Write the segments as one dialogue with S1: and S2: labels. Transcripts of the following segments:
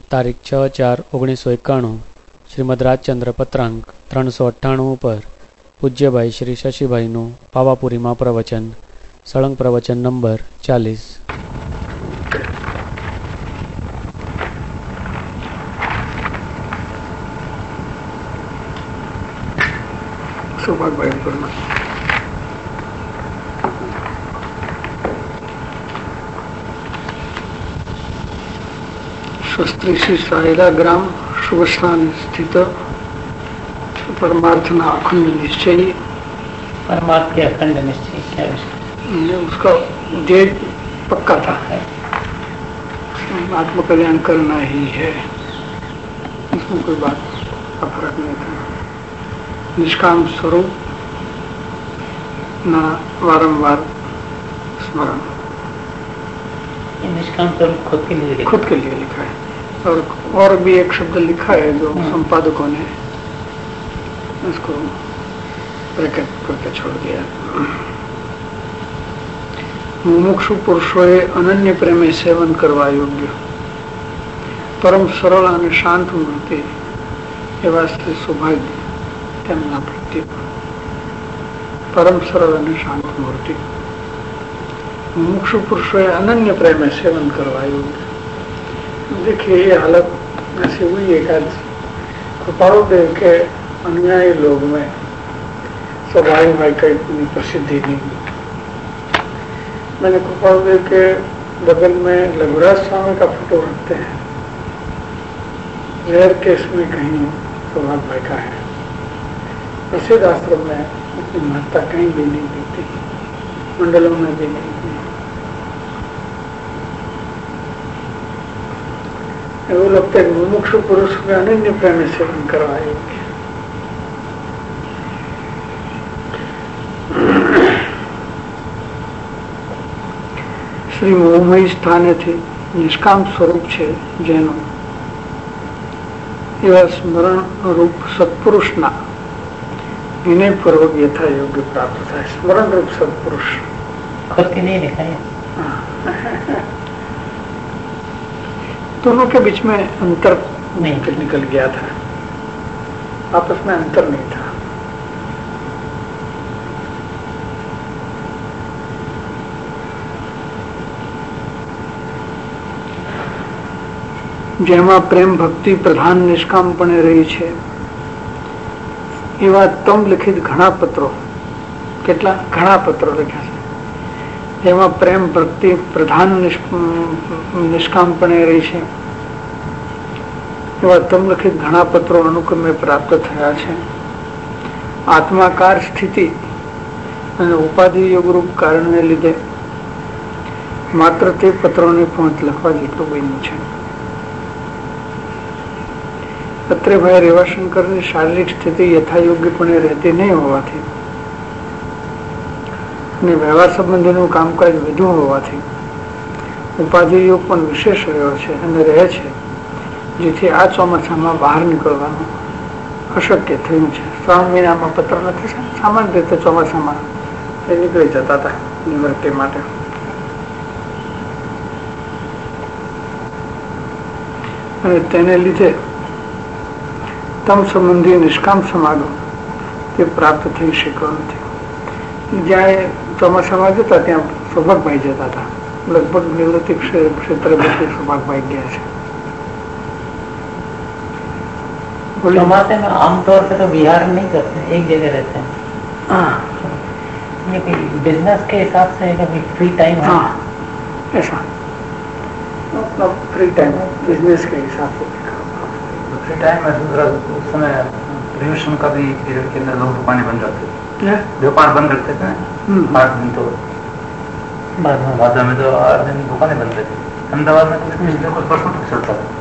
S1: તારીખ 6/4/1991 શ્રીમદ રાજચંદ્ર પત્રાંક 398 પર પૂજ્યભાઈ શ્રી શશીભાઈનું પાવાપુરીમાં પ્રવચન, સળંગ પ્રવચન નંબર 40।
S2: शास्त्री श्री सायला ग्राम शुभ स्थान स्थित परमार्थना अखंड निश्चय,
S3: परमार्थ के अखंड निश्चय क्या है?
S2: उसका ध्येय पक्का था, आत्मकल्याण करना ही है, इसमें कोई बात का फर्क नहीं था। निष्काम स्वरूप ना वारंवार स्मरण,
S3: निष्काम स्वरूप खुद के लिए
S2: लिखा है। और भी एक शब्द लिखा है जो संपादकों ने इसको ब्रैकेट करके छोड़ दिया। मुमुक्षु पुरुषोए अनन्य प्रेमे सेवन करवा योग्य परम सरल અને શાંત મૂર્તિ એવા સ્ત્રી સૌભાગ્ય તેમના પ્રત્યે પરમ સરળ અને શાંત મૂર્તિ मुमुक्षु पुरुषों अनन्य प्रेम में सेवन करवा योग्य। देखिए ये हालत ऐसी हुई है कि कृपाणु देव के अनुयायी लोग में स्वाभाविक भाई का इतनी प्रसिद्धि नहीं। मैंने कृपाणु देव के बगल में लघुराज स्वामी का फोटो रखते हैं, रेयर केस में कहीं सौभाग्य भाई का है। प्रसिद्ध आश्रम में इतनी महत्ता कहीं भी नहीं दिखती, मंडलों में भी नहीं। वो लगता है मुमुक्षु पुरुष में अनन्य प्रेम सेवन करवाएंगे। श्री मोहमयी स्थाने थी निष्काम स्वरूप है जेनो एवं स्मरण रूप सत्पुरुष ना विनय पूर्वक यथा योग्य प्राप्त था। स्मरण रूप सत्पुरुष
S3: खुद के नहीं लिखा है।
S2: दोनों के बीच में अंतर निकल गया था, आपस में अंतर नहीं था। જેમાં પ્રેમ ભક્તિ પ્રધાન નિષ્કામપણે રહી છે એવા તમ લિખિત ઘણા પત્રો, કેટલા ઘણા પત્રો લખ્યા છે જેમાં પ્રેમ ભક્તિ પ્રધાન નિષ્કામપણે રહી છે એવા તમ લિખિત ઘણા પત્રો અનુક્રમે પ્રાપ્ત થયા છે। આત્માકાર સ્થિતિ અને ઉપાધિ યોગરૂપ કારણને લીધે માત્ર તે પત્રોને પહોંચ લખવા જેટલું બન્યું છે। અત્રેભાઈ રેવાશંકરની શારીરિક સ્થિતિ યથાયોગ્યપણે રહેતી નહીં હોવાથી અને વ્યવહાર સંબંધીનું કામકાજ વધુ હોવાથી ઉપાધિ યોગ પણ વિશેષ રહ્યો છે અને રહે છે, જેથી આ ચોમાસામાં બહાર નીકળવાનું અશક્ય થયું છે। 3 મહિનામાં પત્ર નથી, સામાન્ય રીતે ચોમાસામાં નીકળી જતા હતા નિવૃત્તિ માટે। અને તેને લીધે તમ સંબંધી નિષ્કામ સમાગમ તે પ્રાપ્ત થઈ શક્યો નથી। જ્યાં ચોમાસામાં જતા ત્યાં સૌભાગભાઈ જતા હતા, લગભગ નિવૃત્તિ ક્ષેત્રે બધી સૌભાગભાઈ ગયા છે।
S3: चौमासे में आमतौर से तो बिहार नहीं करते, एक जगह रहते हैं। ये बिजनेस के हिसाब से कभी फ्री टाइम है?
S2: हाँ, ऐसा मतलब फ्री टाइम बिजनेस के हिसाब से
S4: फ्री टाइम में उस समय रिवोल्यूशन का भी पीरियड के अंदर लोग दुकानें बंद रहते थे, व्यापार बंद करते थे 8 दिन, तो बाद में तो 8 दिन दुकानें बंद रहती। अहमदाबाद में कुछ परसों तक चलता था।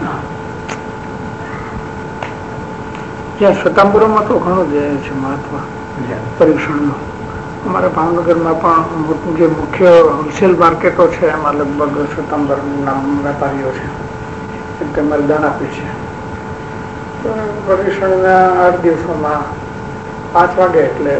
S2: ત્યાં સતાંબરોમાં તો ઘણું જ છે મહત્વ પરીક્ષણનું। અમારા ભાવનગરમાં પણ જે મુખ્ય હોલસેલ માર્કેટો છે એમાં લગભગ સતાંબરના વેપારીઓ છે, કેમ કે અમારે દાન આપે છે। તો પરીક્ષણના 8 દિવસોમાં 5 વાગે એટલે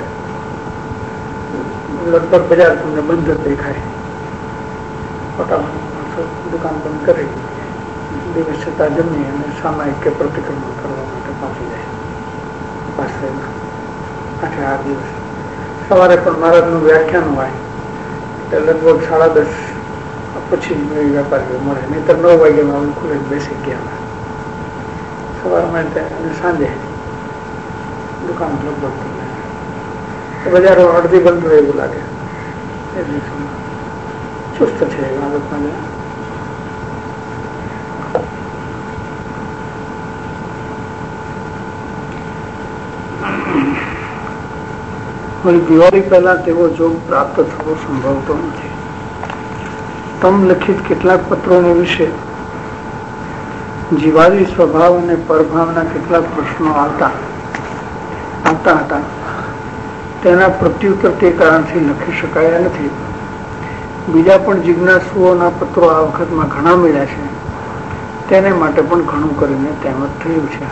S2: લગભગ બજાર તમને બંધ જ દેખાય, મોટા દુકાન બંધ કરી વિવિધતા જમી અને સામાયિક કે પ્રતિક્રમણ કરવા માટે પહોંચી જાય આશ્રયમાં 8 દિવસ. સવારે પણ મહારાજનું વ્યાખ્યાન હોય એટલે લગભગ 10:30 પછી વેપારીઓ મળે, નહીતર 9 વાગ્યામાં ખુલે બેસી ગયા સવારમાં અને સાંજે દુકાન લગભગ બજારો અડધી બંધ હોય એવું લાગે. એ દિવસોમાં ચુસ્ત છે એ બાબતમાં. દિવાળી પહેલા તેવો જોગ પ્રાપ્ત થવો સંભવતો નથી. તમ લખિત કેટલાક પત્રોને વિશે જીવાદી સ્વભાવ અને પરભાવના કેટલાક પ્રશ્નો આવતા હતા. તેના પ્રત્યુત્તર તે કારણથી લખી શકાયા નથી. બીજા પણ જિજ્ઞાસુઓના પત્રો આ વખતમાં ઘણા મળ્યા છે, તેને માટે પણ ઘણું કરીને તેમ જ થયું છે.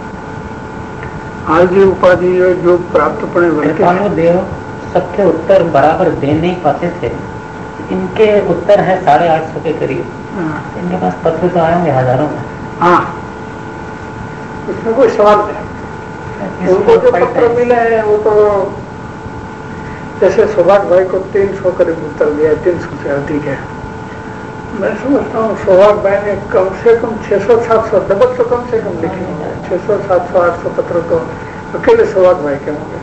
S2: हाल जी उपाधि जो प्राप्तपणे
S3: देव सबके उत्तर बराबर दे नहीं पाते थे. इनके उत्तर है 850 के करीब. इनके पास पत्र तो आए होंगे हजारों में.
S2: हाँ, इसमें कोई सवाल नहीं. उनको जो पत्र मिले हैं वो तो जैसे सौभाग्य भाई को 300 करीब उत्तर दिया, 300 से अधिक है. मैं समझता हूँ सौभाग्य भाई ने कम से कम 600-700 डबल तो कम से कम लिखे होंगे. 600-700-800 पत्र तो अकेले सौभाग्य भाई के होंगे.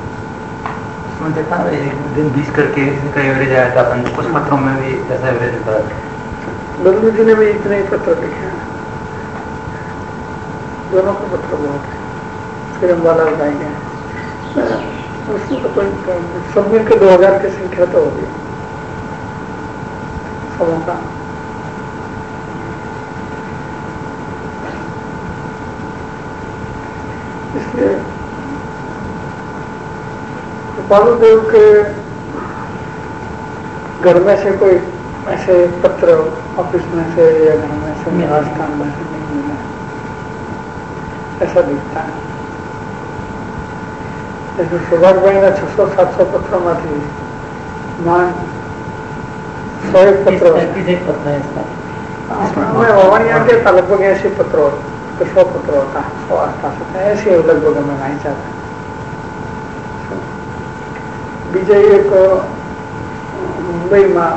S4: दिन 20 करके इनका एवरेज आया था. कुछ पत्रों में भी ऐसा एवरेज होता है.
S2: बल्लू जी ने भी इतने ही पत्र लिखे हैं. दोनों के पत्र बहुत है. फिर अम्बाला लगाएंगे उसमें तो कोई सब मिलकर 2000 की संख्या तो होगी सबों का. इसलिए कृपालुदेव के घर में से कोई ऐसे पत्र ऑफिस में से या घर में से निवासस्थान में से नहीं मिला, ऐसा दिखता है. जैसे सुभाष भाई ने 600-700 पत्रों में थी मान 100 पत्र लगभग 80 पत्रों 100 पत्र होता, 100 आसपास होता है. ऐसे लगभग हमें नहीं चाहता. बीजे एक मुंबई में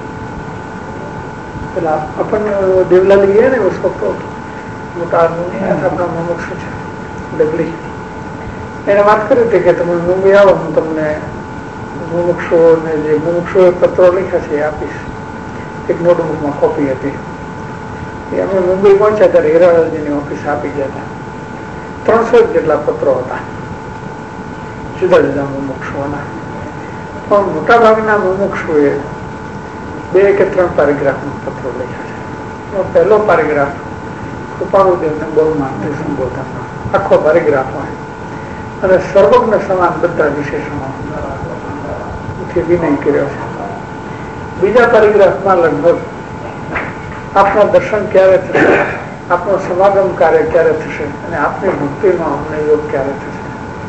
S2: પેલા अपन દેવલાલ ગયા ને उसको तो મોટા આપણા મુમુક્ષ છે ડગલી, એને વાત કરી હતી કે તમે મુંબઈ આવો હું તમને મુમુક્ષોને જે મુમુક્ષોએ પત્રો લખ્યા છે એ આપીશ. એક નોટબુકમાં કોપી હતી. અમે મુંબઈ પહોંચ્યા ત્યારે હીરાલાલજીની ઓફિસ આપી ગયા હતા. 300 જેટલા પત્રો હતા જુદા જુદા મુમુક્ષોના. પણ મોટા ભાગના મુમુક્ષોએ 2 કે 3 પેરેગ્રાફનો પત્રો લખ્યા છે. પહેલો પેરેગ્રાફ કૃપાલુદેવને બહુ માનથી સંબોધનનો આખો પેરેગ્રાફ હોય અને સર્વજ્ઞ સમાન બધા વિશેષણો વિનય કર્યો છે. બીજા પેરેગ્રાફમાં લગભગ આપના દર્શન ક્યારે થશે, આપનો સમાગમ કાર્ય ક્યારે થશે અને આપની ભક્તિનો અમને યોગ ક્યારે થશે,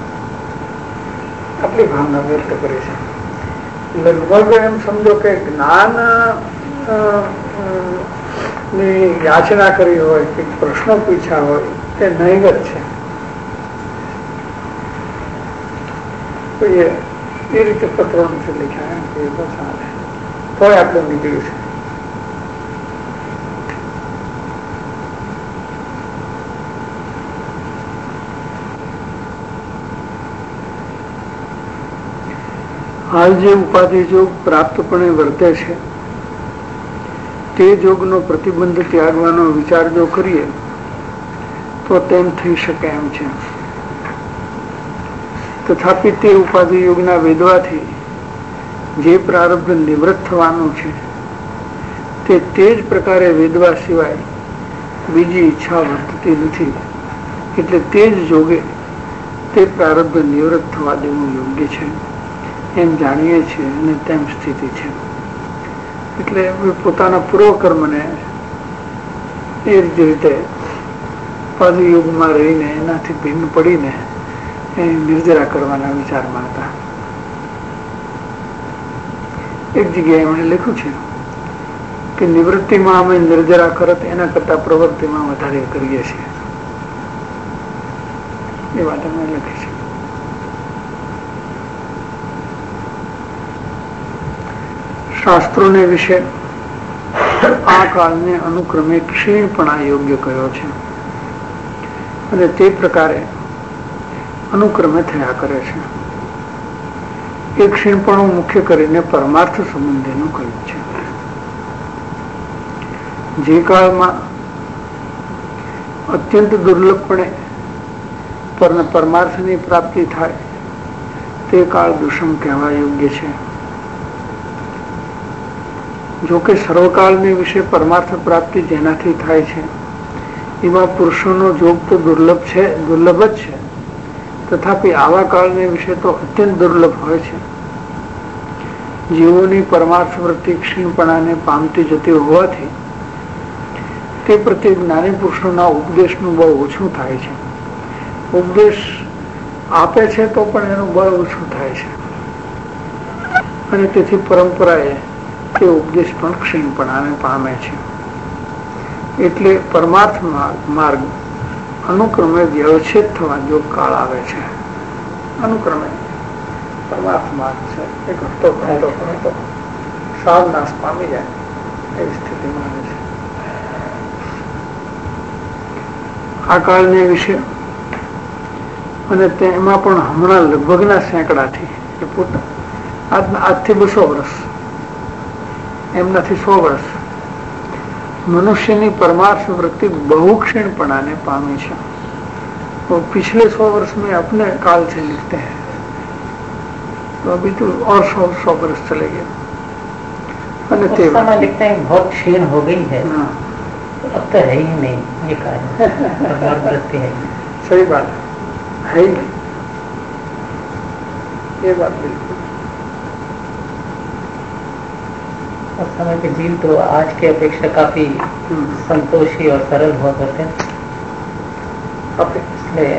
S2: આટલી ભાવના વ્યક્ત કરી છે. લગભગ એમ સમજો કે જ્ઞાન ની યાચના કરી હોય કે પ્રશ્નો પૂછ્યા હોય તે નહીવત છે. તો એ રીતે પત્રો નથી લખ્યા એ બસ ચાલે તો આટલું નીકળ્યું છે. હાલ જે ઉપાધિ જોગ પ્રાપ્તપણે વર્તે છે તે જોગનો પ્રતિબંધ ત્યાગવાનો વિચાર જો કરીએ તો તેમ થઈ શકે એમ છે. તથાપિ તે ઉપાધિ યોગના વેદવાથી જે પ્રારબ્ધ નિવૃત્ત થવાનું છે તે જ પ્રકારે વેદવા સિવાય બીજી ઈચ્છા વર્તતી નથી. એટલે તે જ જોગે તે પ્રારબ્ધ નિવૃત્ત થવા દેવું યોગ્ય છે એમ જાણીએ છીએ અને તેમ સ્થિતિ છે. એટલે પોતાના પૂર્વકર્મને એ રીતે ઉપાધિ યુગમાં રહીને એનાથી ભિન્ન પડીને એ નિર્જરા કરવાના વિચારમાં હતા. એક જગ્યાએ એમણે લખ્યું છે કે નિવૃત્તિમાં અમે નિર્જરા કરત એના કરતા પ્રવૃત્તિમાં વધારે કરીએ છીએ. એ વાત અમે લખી છે. શાસ્ત્રોને વિશે આ કાળને અનુક્રમે ક્ષીણપણા યોગ્ય કયો છે અને તે પ્રકારે અનુક્રમે થયા કરે છે. એ ક્ષીણપણું મુખ્ય કરીને પરમાર્થ સંબંધીનું કહ્યું છે. જે કાળમાં અત્યંત દુર્લભપણે પરમાર્થની પ્રાપ્તિ થાય તે કાળ દુષમ કહેવા યોગ્ય છે. જોકે સર્વકાળની વિશે પરમાર્થ પ્રાપ્તિ જેનાથી થાય છે એમાં પુરુષોનો જોગ તો દુર્લભ જ છે, તથાપિ આવા કાળને વિશે તો અત્યંત દુર્લભ હોય છે. જીવોની પરમાર્થ વૃત્તિ ક્ષીણપણાને પામતી જતી હોવાથી તે પ્રત્યે જ્ઞાની પુરુષોના ઉપદેશનું બળ ઓછું થાય છે. ઉપદેશ આપે છે તો પણ એનું બળ ઓછું થાય છે અને તેથી પરંપરાએ તે ઉપદેશ પણ ક્ષીણપણાને પામે છે. એટલે પરમાર્થ માર્ગ અનુક્રમે વ્યવચ્છેદ થવા જો કાળ આવે છે. અનુક્રમે પરમાર્થ માર્ગ છે એ ઘટતો સાવ નાશ પામી જાય એવી સ્થિતિમાં આવે છે. આ કાળને વિશે અને તેમાં પણ હમણાં લગભગના સેંકડાથી આજથી 200 વર્ષ એમનાથી 100 વર્ષ મનુષ્યની परमार्थ वृत्ति बहु क्षीणपणाने पामी है। तो पिछले 100 वर्ष में अपने काल से लिखते हैं तो अभी तो और 100 वर्ष चले गए।
S3: लिखते हैं बहुत क्षीण हो गई है। तो अब तो है ही नहीं ये कार्य परमार्थ वृत्ति है।
S2: सही बात है ही नहीं, ये बात बिल्कुल।
S3: उस समय के जीव तो आज के अपेक्षा काफी संतोषी और सरल हुआ करते हैं। इसलिए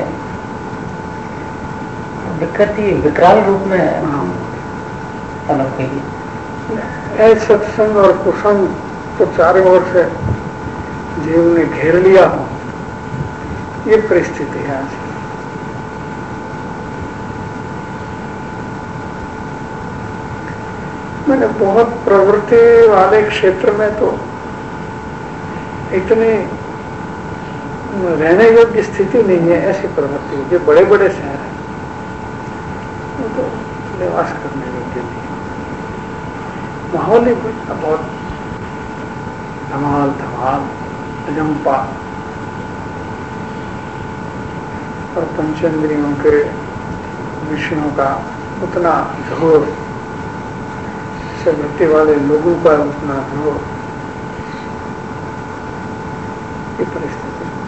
S3: विकृति विकराल रूप में पनप गई।
S2: सत्संग और कुसंग तो चारों ओर से जीव ने घेर लिया हो, ये परिस्थिति है आज। मैंने बहुत प्रवृत्ति वाले क्षेत्र में तो इतनी रहने योग्य स्थिति नहीं है। ऐसी प्रवृत्ति जो बड़े बड़े शहर हैं वो तो निवास करने योग्य नहीं। माहौल ही बहुत धमाल धमाल अजंपा और पंचेंद्रियों के विषयों का उतना जोर से वृत्ति वाले लोगों का उतना जोर, ये परिस्थिति।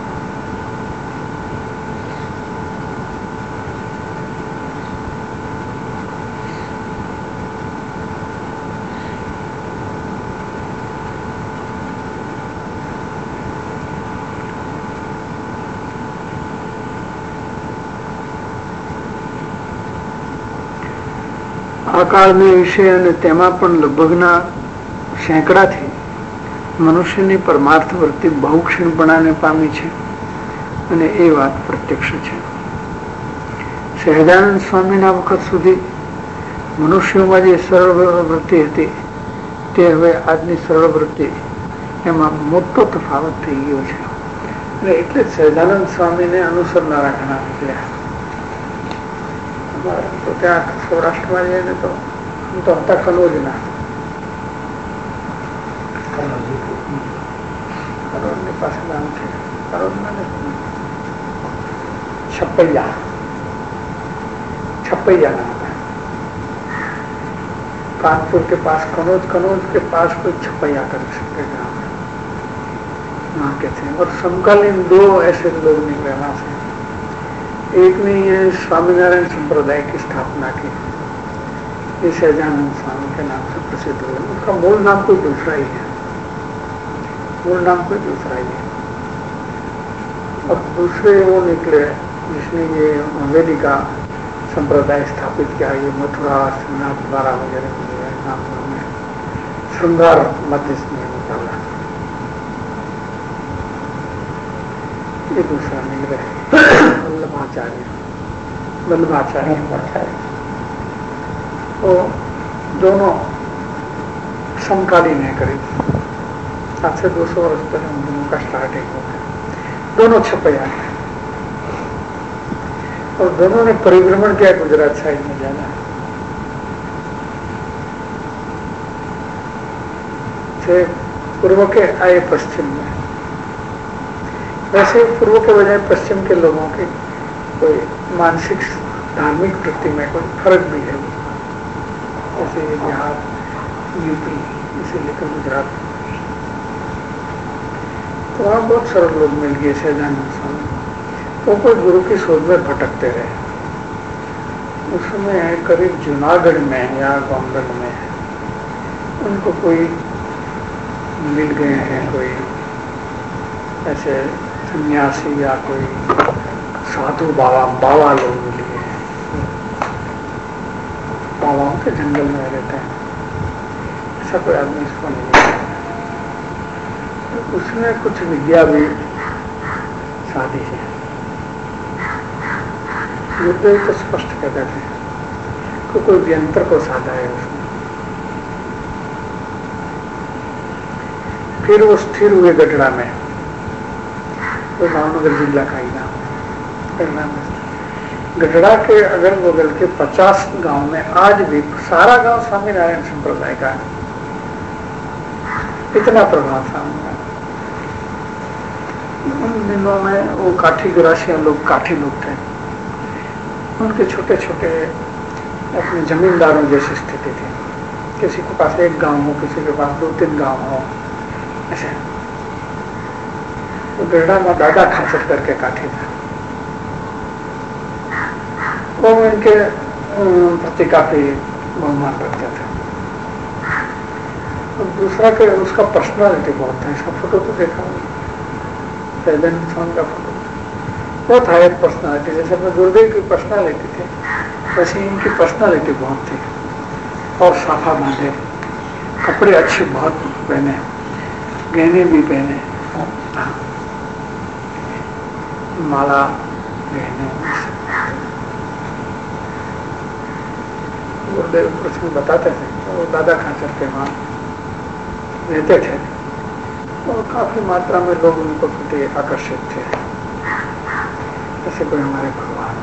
S2: આ કાળને વિશે અને તેમાં પણ લગભગના સેંકડાથી મનુષ્યની પરમાર્થ વૃત્તિ બહુ ક્ષીણપણાને પામી છે અને એ વાત પ્રત્યક્ષ છે। સહજાનંદ સ્વામીના વખત સુધી મનુષ્યોમાં જે સરળ વૃત્તિ હતી તે હવે આજની સરળ વૃત્તિ એમાં મોટો તફાવત થઈ ગયો છે અને એટલે જ સહજાનંદ સ્વામીને અનુસરનારા ઘણા નીકળ્યા। तो त्या सौराष्ट्र में जाए तो हम तो होता कनौज ना, कनौज के पास नाम थे, कनौज में छपैया, छपैया नाम है। कानपुर के पास कनौज, कनौज के पास कोई छपैया कर सकते गाँव है, वहाँ के थे। और समकालीन 2 ऐसे लोग निकले वहां से। एक ने ये स्वामीनारायण संप्रदाय की स्थापना की, ये सहजानंद स्वामी के नाम से प्रसिद्ध हुए। उसका मूल नाम कोई दूसरा ही है, मूल नाम कोई दूसरा ही है। और दूसरे वो निकले जिसने ये हवेली का संप्रदाय स्थापित किया, ये मथुरा श्रीनाथ द्वारा वगैरह नाम में श्रृंगार मत इसमें निकाला। ये दूसरा मिल गए वल्लभाचार्य। वो दोनों समकालीन है, करीब आज से 200 वर्ष पहले उन दोनों का स्टार्टिंग हो गया। दोनों छपे आए और दोनों ने परिभ्रमण किया गुजरात साइड में जाना। थे पूर्व के आए पश्चिम में। वैसे पूर्व के बजाय पश्चिम के लोगों की कोई मानसिक धार्मिक वृत्ति में कोई फर्क भी है, जैसे बिहार, यूपी, इसे लेकर गुजरात। तो वहाँ बहुत सरल लोग मिल गए सहजानंद स्वामी। तो कोई गुरु की शोध में भटकते रहे। उसमें करीब जूनागढ़ में या गोंगल में उनको कोई मिल गए हैं, कोई ऐसे सन्यासी या कोई साधु बाबा लोग मिल गए हैं। बाबाओं के जंगल में रहते हैं, ऐसा कोई आदमी इसको नहीं मिला। उसने कुछ विद्या भी साधी है। गुरुदेव तो स्पष्ट कहते थे कि कोई यंत्र को साधा है उसने। फिर वो स्थिर हुए गढ़ड़ा में, तो भावनगर जिला का ही नाम है। गढ़ड़ा के अगल बगल के 50 गांव में आज भी सारा गांव स्वामीनारायण संप्रदाय का है। इतना प्रभाव था उनका। उन दिनों में वो काठी ग्रासिया लोग, काठी लोग थे। उनके छोटे छोटे अपने जमींदारों जैसी स्थिति थी। किसी के पास एक गांव हो, किसी के पास 2-3 गांव हो, ऐसे। तो गढ़ड़ा में दादा खाचर करके काठी था। वो इनके प्रति काफी बहुमान रखते थे। और दूसरा के उसका पर्सनालिटी बहुत था। इसका फोटो तो देखा सहजानंद स्वामी का फोटो बहुत हाई पर्सनालिटी। जैसे अपने गुरुदेव की पर्सनालिटी थी, वैसे इनकी पर्सनालिटी बहुत थी। और साफा बांधे, कपड़े अच्छे बहुत पहने, गहने भी पहने, माला, गहने। गुरुदेव प्रश्न बताते थे, वो दादा खाचर के वहाँ रहते थे और काफी मात्रा में लोग उनको प्रति आकर्षित थे, जैसे कोई हमारे भगवान।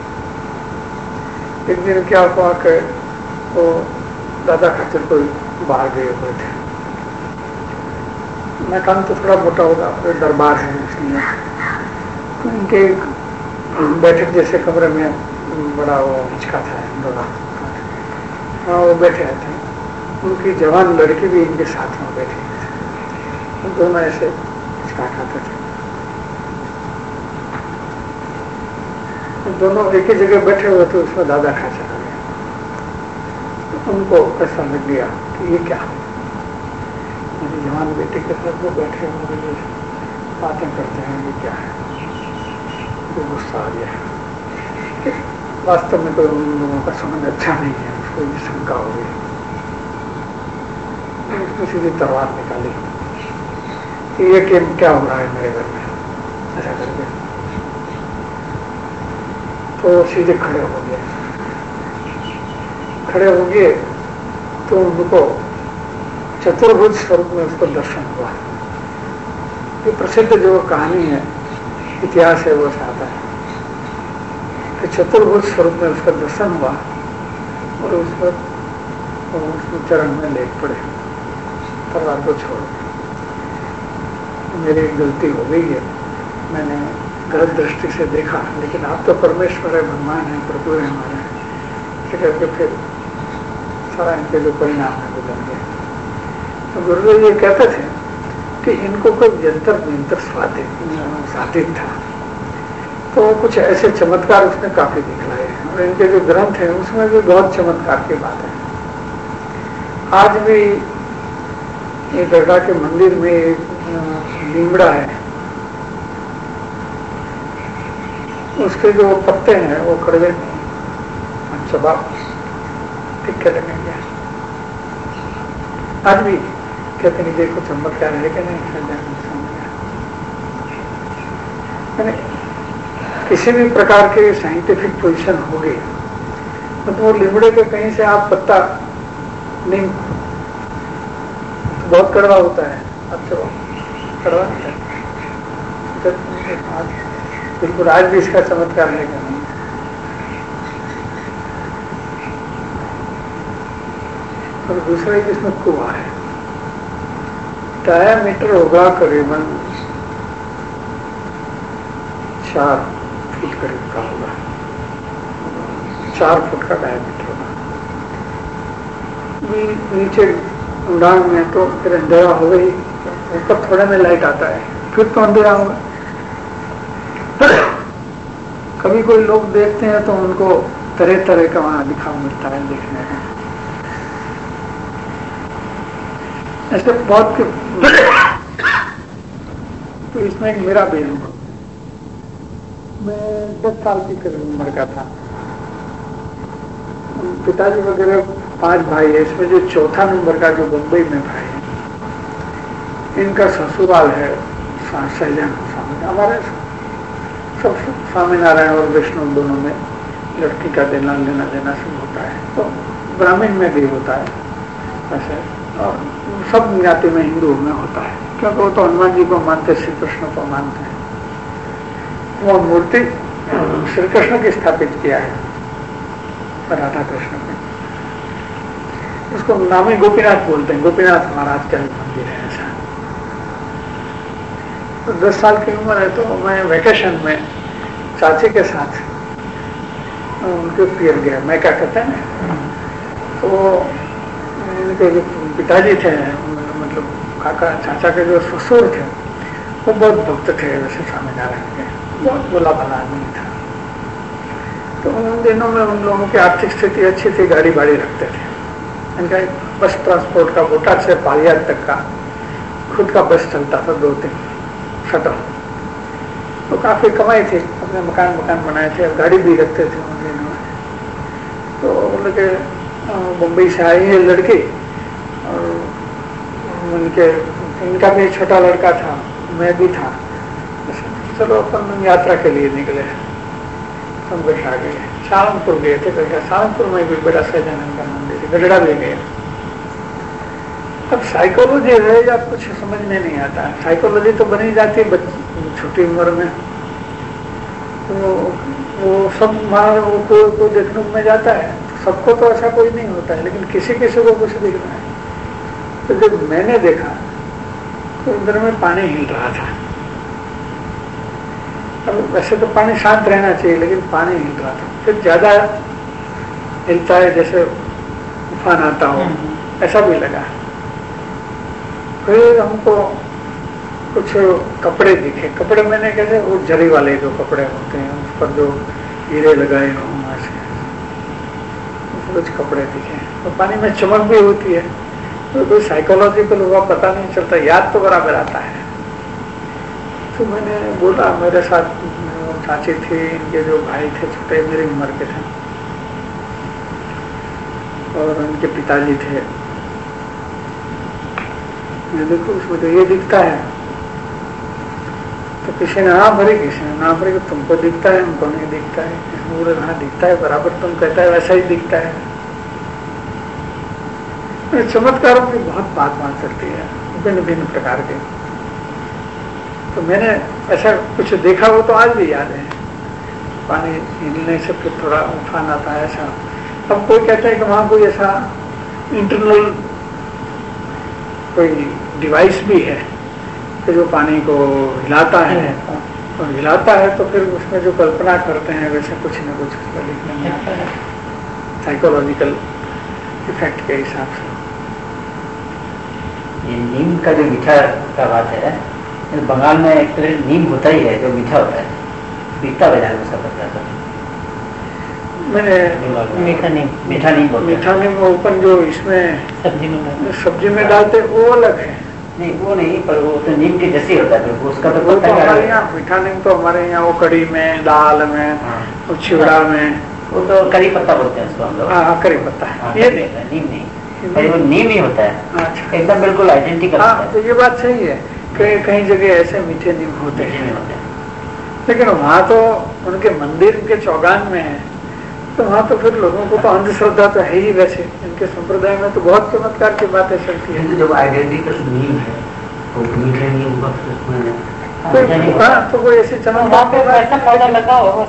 S2: एक दिन क्या हुआ कि वो दादा खाचर कोई बाहर गए हुए थे। मैं काम तो थोड़ा मोटा होगा, दरबार है इसलिए। तो इनके बैठक जैसे कमरे में बड़ा वो हिचका था, हाँ वो बैठे थे। उनकी जवान लड़की भी इनके साथ में बैठी थी। दोनों ऐसे हिचका खाते थे। दोनों एक ही जगह बैठे हुए थे, उसमें दादा खाचर आ गया। तो उनको ऐसा लग गया कि ये क्या, मेरी जवान बेटे के साथ वो बैठे हुए बातें करते हैं, ये क्या है। तो गुस्सा आ गया। वास्तव में कोई उन लोगों का समझ अच्छा नहीं है, उसको ये शंका हो गई। उसने सीधी तलवार निकाली कि ये क्या हो रहा है मेरे घर में, ऐसा करके। तो सीधे खड़े हो गए। तो उनको चतुर्भुज स्वरूप में उसको दर्शन हुआ। ये प्रसिद्ध जो कहानी है, इतिहास है, वो आता है कि चतुर्भुज स्वरूप में उसका दर्शन हुआ और उसमें चरण में लेट पड़े, तलवार को छोड़। मेरी गलती हो गई है, मैंने गलत दृष्टि से देखा, लेकिन आप तो परमेश्वर है, भगवान है, प्रभु है हमारे, करके फिर सारा इनके जो परिणाम है बदल गए। तो गुरुदेव ये कहते थे कि इनको कोई यंत्र साधित था। तो कुछ ऐसे चमत्कार उसने काफी दिखलाए और इनके जो ग्रंथ हैं उसमें भी बहुत चमत्कार की बात है। आज भी ये गढ़ड़ा के मंदिर में एक लीमड़ा है, उसके जो पत्ते हैं वो कड़वे नहीं, चबा ठीक कहते नहीं। आज भी कहते नहीं देखो चमत्कार है कि नहीं। किसी भी प्रकार की साइंटिफिक पोजीशन होगी तो वो लिमड़े के कहीं से आप पत्ता नहीं, तो बहुत कड़वा होता है। अब चलो कड़वा नहीं है बिल्कुल, आज भी इसका चमत्कार लेगा नहीं। और दूसरा ही इसमें कुआं है, डायामीटर होगा करीबन 4 फुट करीब का होगा, 4 फुट का डायमीटर होगा। नीचे उड़ान में तो फिर अंधेरा हो गई, ऊपर थोड़े में लाइट आता है, फिर तो अंधेरा होगा। कभी कोई लोग देखते हैं तो उनको तरह तरह का वहां दिखावा मिलता है देखने में। ऐसे बहुत तो इसमें एक मेरा बेल हुआ, मैं 10 साल की करीब उम्र का था। पिताजी वगैरह 5 भाई है, इसमें जो चौथा नंबर का जो बम्बई में भाई है, इनका ससुराल है सहजान स्वामी। हमारे सब स्वामीनारायण और वैष्णव दोनों में लड़की का देना लेना देना सब होता है, तो ब्राह्मण में भी होता है वैसे, और सब ज्ञाति में हिंदू में होता है, क्योंकि वो तो हनुमान जी को मानते, श्री कृष्ण को मानते हैं। वो मूर्ति श्री कृष्ण की स्थापित किया है, राधा कृष्ण को। उसको नाम ही गोपीनाथ बोलते हैं, गोपीनाथ महाराज का मंदिर है ऐसा। तो 10 साल की उम्र है, तो मैं वेकेशन में चाची के साथ उनके पियर गया, मैं क्या कहते हैं ना, तो उनके जो पिताजी थे, मतलब काका चाचा के जो ससुर थे, वो बहुत भक्त थे वैसे स्वामीनारायण के, बहुत भोला भला आदमी था। तो उन दिनों में उन लोगों की आर्थिक स्थिति अच्छी थी, गाड़ी बाड़ी रखते थे। इनका एक बस ट्रांसपोर्ट का बोटाद से पालियाद तक का खुद का बस चलता था, 2-3 शटल। तो काफी कमाई थी, अपने मकान बनाए थे, और गाड़ी भी रखते थे उन दिनों में। तो उनके मुंबई से आई है लड़की, और इनका भी छोटा लड़का था, मैं भी था। चलो अपन यात्रा के लिए निकले, हम बैठा गए, सालमपुर गए थे। सालमपुर में भी बड़ा सहजानंद का मंदिर है, गढ़ड़ा भी गए। अब साइकोलॉजी है या कुछ समझ में नहीं आता है, साइकोलॉजी तो बनी जाती है छोटी उम्र में, तो वो सब वो कोई देखने में जाता है, सबको तो ऐसा कोई नहीं होता है, लेकिन किसी किसी को कुछ दिखना है। तो जब मैंने देखा तो उधर में पानी हिल रहा था। अब वैसे तो पानी शांत रहना चाहिए, लेकिन पानी हिल रहा था, फिर ज्यादा हिलता है जैसे तूफान आता हो, ऐसा भी लगा। फिर हमको कुछ कपड़े दिखे, कपड़े मैंने कैसे, वो जरी वाले जो कपड़े होते हैं उस पर जो हीरे लगाए हों, कुछ कपड़े दिखे। तो पानी में चमक भी होती है, तो कोई साइकोलॉजिकल हुआ पता नहीं चलता, याद तो बराबर आता है। तो मैंने बोला, मेरे साथ चाची थी, इनके जो भाई थे छोटे मेरी उम्र के थे, और उनके पिताजी थे। मैं देखो उसमें तो ये दिखता है, तो किसी ने हाँ भरी, किसी ने ना भरी, तुमको दिखता है, हमको नहीं दिखता है। पूरे हाँ दिखता है बराबर, तुम कहता है वैसा ही दिखता है। चमत्कारों की बहुत बात चलती है, भिन्न भिन्न प्रकार के। तो मैंने ऐसा कुछ देखा, वो तो आज भी याद है। पानी हिलने से फिर थोड़ा उफान आता है ऐसा। अब कोई कहता है कि वहां कोई ऐसा इंटरनल कोई डिवाइस भी है कि जो पानी को हिलाता है, और हिलाता है तो फिर उसमें जो कल्पना करते हैं वैसे कुछ न कुछ उसका लिखने में आता है, साइकोलॉजिकल इफेक्ट के हिसाब से।
S3: ये नीम का जो मीठा का बात है, बंगाल में एक नीम होता ही है जो मीठा होता है, पीता बाजार में सब पता है।
S2: मैंने
S3: मीठा नीम
S2: मीठा नीम ओपन जो इसमें सब्जी में डालते वो अलग है।
S3: नहीं वो नहीं, पर वो तो नीम के जैसे होता है, उसका तो
S2: वो तो हमारे यहाँ मीठा नीम तो हमारे यहाँ वो कड़ी में, दाल में, और चिवड़ा में,
S3: वो तो करी पत्ता बोलते हैं उसको हम लोग।
S2: हाँ करी पत्ता, ये
S3: नीम नहीं, वो नीम ही होता है। अच्छा, एकदम बिल्कुल आइडेंटिकल।
S2: हाँ तो ये बात सही है, कहीं जगह ऐसे मीठे नीम होते हैं। लेकिन वहां तो उनके मंदिर के चौगान में है, तो वहां तो फिर लोगों को तो अंधश्रद्धा तो है ही। वैसे इनके संप्रदाय में तो बहुत चमत्कार की बातें चलती है।
S4: जब आइडेंटिटी का नीम है तो मीठे नीम का
S2: तो कोई ऐसी चमत्कार
S3: लगा हो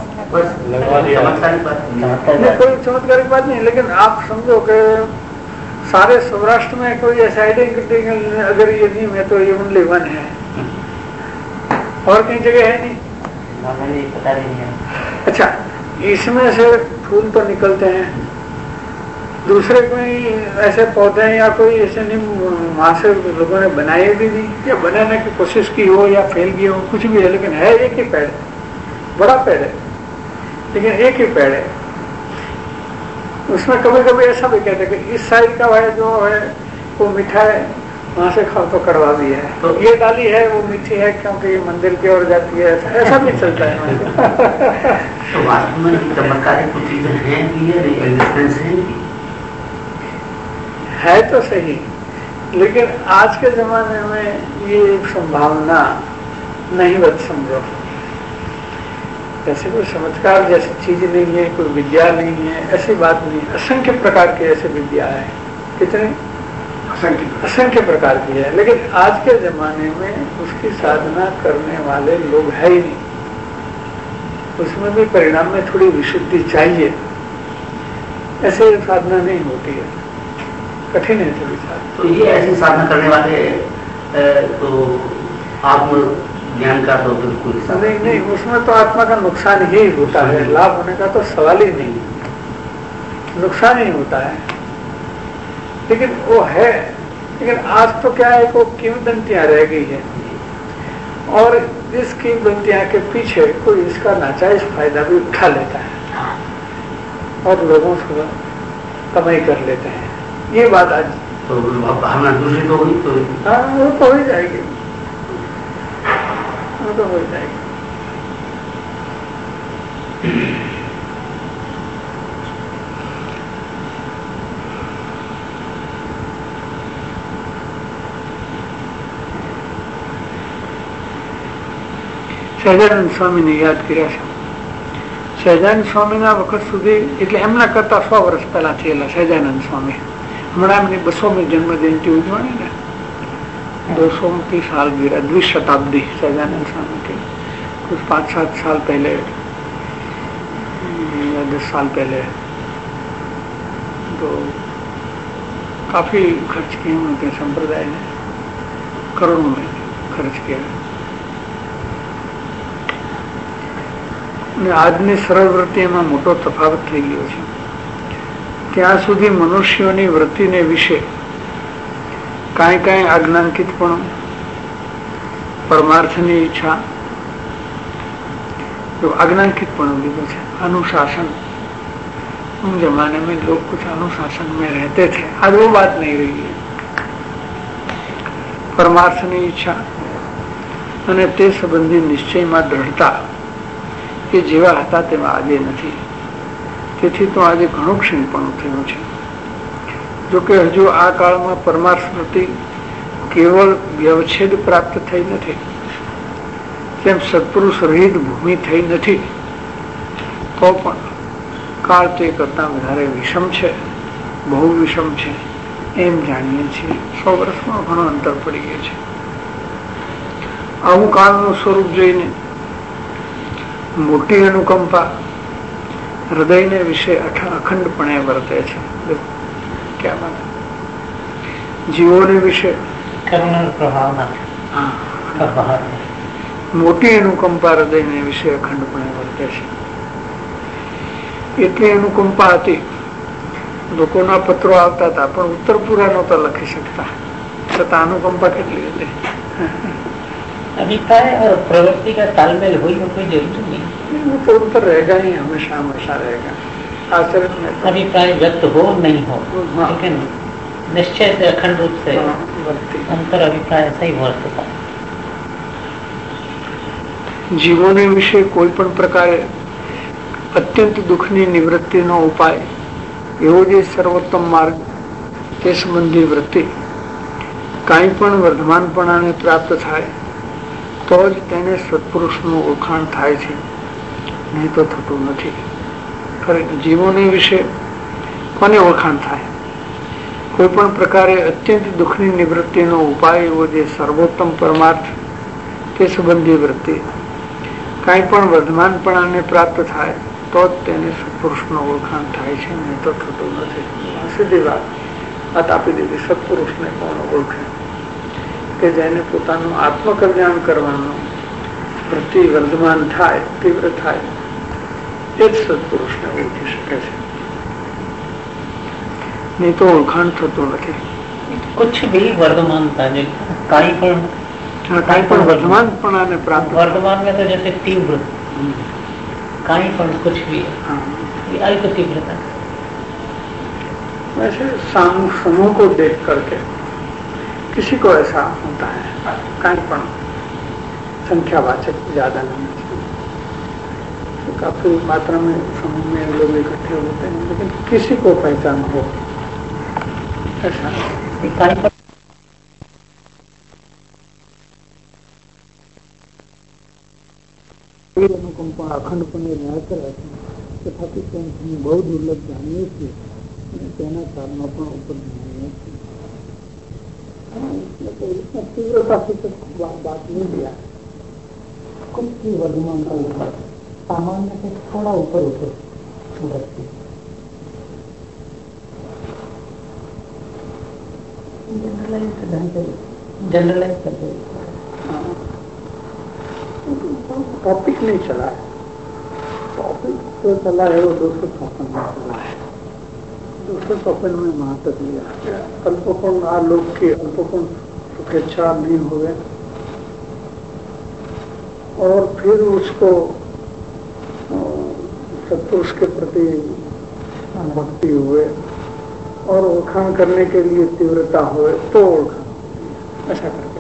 S2: कोई चमत्कारी बात नहीं। लेकिन आप समझो कि सारे सौराष्ट्र में कोई ऐसा आइडेंटिटी अगर ये नीम है तो ये ओनली वन है, और कहीं जगह है नहीं।
S3: पता नहीं है।
S2: अच्छा, इसमें से फूल तो निकलते हैं, दूसरे कोई ऐसे पौधे या कोई ऐसे नहीं वहां से लोगों ने बनाए भी नहीं, या बनाने की कोशिश की हो या फेल गई हो, कुछ भी है, लेकिन है एक ही पेड़, बड़ा पेड़ है लेकिन एक ही पेड़ है। उसमें कभी कभी ऐसा भी कहते हैं कि इस साइड का है जो है वो मीठा है, वहां से खाओ तो कड़वा भी है, तो ये डाली है वो मीठी है क्योंकि ये मंदिर की ओर जाती है, ऐसा भी चलता है।
S4: तो वास्तव में चमत्कारी कुछ चीजें हैं कि ये एग्जिस्टेंस
S2: है तो सही, लेकिन आज के जमाने में ये एक संभावना नहीं बच समझो। जैसे कोई चमत्कार जैसी चीज नहीं है, कोई विद्या नहीं है, ऐसी बात नहीं। असंख्य प्रकार की ऐसी विद्या है, कितने असंख्य प्रकार की है, लेकिन आज के जमाने में उसकी साधना करने वाले लोग है ही नहीं। उसमें भी परिणाम में थोड़ी विशुद्धि चाहिए, ऐसे साधना नहीं होती है, कठिन है थोड़ी साधना।
S4: तो ये ऐसी साधना करने वाले तो आत्म ज्ञान का तो बिल्कुल
S2: नहीं, उसमें तो आत्मा का नुकसान ही होता है, लाभ होने का तो सवाल ही नहीं, नुकसान ही होता है। लेकिन वो है, लेकिन आज तो क्या है, वो किंवदंतियां रह गई है, और इस किंवदंतियां के पीछे कोई इसका नाजायज फायदा भी उठा लेता है और लोगों से कमाई कर लेते हैं। ये बात आज
S4: तो भावना दूसरी तो हुई, तो
S2: हाँ वो तो हो ही जाएगी, वो तो हो ही जाएगी। સહજાનંદ સ્વામીને યાદ કર્યા છે। સહજાનંદ સ્વામીના વખત સુધી, એટલે એમના કરતા 100 વર્ષ પહેલા થયેલા સહજાનંદ સ્વામી। હમણાં એમની 200મી જન્મ જયંતિ ઉજવણી ને, 200 साल गिरा, द्विशताब्दी सहजानंद स्वामी के। कुछ 5-7 साल पहले या 10 साल पहले तो काफी खर्च किए उनके संप्रदाय ने, करोड़ों में खर्च किया। આજની સરળ વૃત્તિ એમાં મોટો તફાવત થઈ ગયો છે। ત્યાં સુધી મનુષ્યોની વૃત્તિને વિશે કાંઈ આજ્ઞાંકિતપણું, પરમાર્થની ઈચ્છા, जो આજ્ઞાંકિતપણું લીધું છે, अनुशासन। उन जमाने में लोग कुछ अनुशासन में रहते थे, आज वो बात नहीं रही है। परमार्थनी ઈચ્છા અને તે સંબંધી નિશ્ચયમાં દ્રઢતા કે જેવા હતા તેવા આજે નથી। તેથી તો આજે ઘણું ક્ષીણપણું થયું છે। જો કે હજુ આ કાળમાં પરમાર્થ સ્મૃતિ કેવળ વ્યવચ્છેદ પ્રાપ્ત થઈ નથી, તેમ સત્પુરુષ રહિત ભૂમિ થઈ નથી, તો પણ કાળ તે કરતા વધારે વિષમ છે, બહુ વિષમ છે એમ જાણીએ છીએ। 100 વર્ષમાં ઘણો અંતર પડી ગયો છે। આવું કાળનું સ્વરૂપ જોઈને મોટી અનુકંપા હૃદયને વિશે અખંડપણે વર્તે છે। क्या बात है, જીવોને વિશે મોટી અનુકંપા હૃદયને વિશે અખંડપણે વર્તે છે। એટલી અનુકંપા હતી, લોકોના પત્રો આવતા હતા પણ ઉત્તર પૂરા નહોતા લખી શકતા, છતાં અનુકંપા કેટલી હતી।
S3: अभिप्राय और प्रवृत्ति का तालमेल हुई हो कोई जरूरी नहीं,
S2: वो तो ऊपर रहेगा ही, हमेशा हमेशा रहेगा। आचरण में तो
S3: अभिप्राय व्यक्त हो नहीं हो,
S2: हाँ।
S3: लेकिन निश्चय से अखंड रूप से अंतर अभिप्राय ऐसा ही वर्तता है।
S2: જીવોને વિશે કોઈ પણ પ્રકારે અત્યંત દુઃખની નિવૃત્તિનો ઉપાય એવો જે સર્વોત્તમ માર્ગ, તે સંબંધી વૃત્તિ કાંઈ પણ વર્ધમાનપણાને પ્રાપ્ત થાય, તો જ તેને સત્પુરુષનું ઓળખાણ થાય છે, નહીં તો થતું નથી. જીવોની વિશે કોને ઓળખાણ થાય? કોઈ પણ પ્રકારે અત્યંત દુઃખની નિવૃત્તિનો ઉપાય એવો જે સર્વોત્તમ પરમાર્થ તે સંબંધી વૃત્તિ કાંઈ પણ વર્ધમાનપણાને પ્રાપ્ત થાય તો જ તેને સત્પુરુષનો ઓળખાણ થાય છે, નહીં તો થતું નથી. સીધી વાત આપી દીધી. સત્પુરુષને કોણ ઓળખે? કે જેને પોતાનું આત્મકલ્યાણ કરવાનું વૃત્તિ વર્ધમાન થાય, તીવ્ર થાય, એ જ સત્પુરુષને ઓળખી શકે છે, નહીં તો ઓળખાણ થતું નથી.
S3: कुछ भी वर्धमान था, काई
S2: પણ વર્ધમાનપણાને પ્રાપ્ત.
S3: वर्धमान में तो जैसे तीव्र, काई पण कुछ भी आई तो तीव्रता.
S2: वैसे समूह को देख करके किसी को ऐसा होता है, काई पण संख्यावाचक ज्यादा नहीं है, तो काफी मात्रा में समूह में लोग इकट्ठे होते हैं, लेकिन किसी को पहचान हो ऐसा અનુકંપા અખંડપણે રહ્યા કરે છે, તથાપિ તેની બહુ દુર્લભ જાણીએ છીએ અને તેના કારણો પણ ઉપર જાણીએ છીએ. तीव्रता से तो बात नहीं दिया, कुछ भी वर्धमान का ऊपर सामान्य से थोड़ा ऊपर उठती
S3: जनरलाइज करते.
S2: टॉपिक नहीं चला है, टॉपिक जो चला है वो 256 में चला है. 256 में महातक लिया अल्पकोण आलोक की अल्पकोण सुखेच्छा नहीं हुए और फिर उसको सत्पुरुष के प्रति भक्ति हुए और ओळखाण करने के लिए तीव्रता हुए तो ओळखाण, ऐसा करके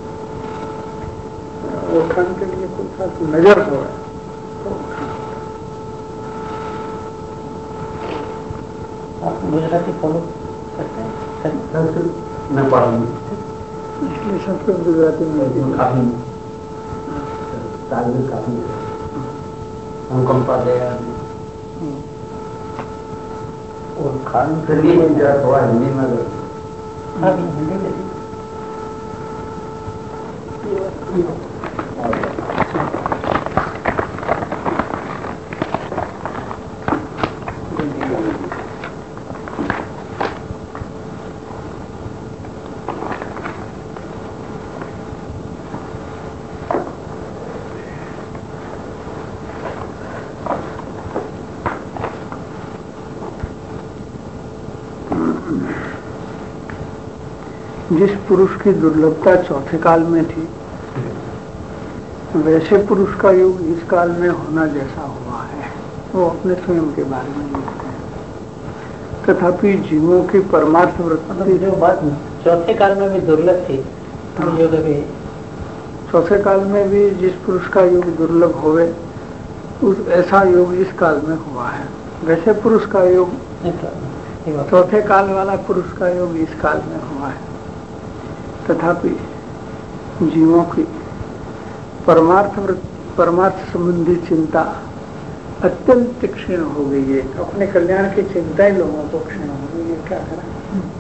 S2: ओळखाण के लिए कोई खास नजर हो तो
S3: आप गुजराती फॉलो करते हैं?
S2: इसलिए संस्कृत गुजराती में
S4: काफी अनुकंपा दया और खान हिंदी में थोड़ा हिंदी में
S3: हिंदी में
S2: जिस पुरुष की दुर्लभता चौथे काल में थी, वैसे पुरुष का युग इस काल में होना जैसा हुआ है वो अपने स्वयं के बारे में लिखते हैं. तथापि जीवों की परमार्थ वृत्ति
S3: जो बात चौथे काल में भी दुर्लभ थी, योग भी
S2: चौथे काल में भी जिस पुरुष का युग दुर्लभ होवे उस ऐसा योग इस काल में हुआ है. वैसे पुरुष का योग चौथे काल वाला पुरुष का योग इस काल में हुआ है. तथापि जीवों की परमार्थ संबंधी चिंता अत्यंत क्षीण हो गई है. अपने कल्याण की चिंता ही लोगों को क्षीण हो गई है. क्या करें?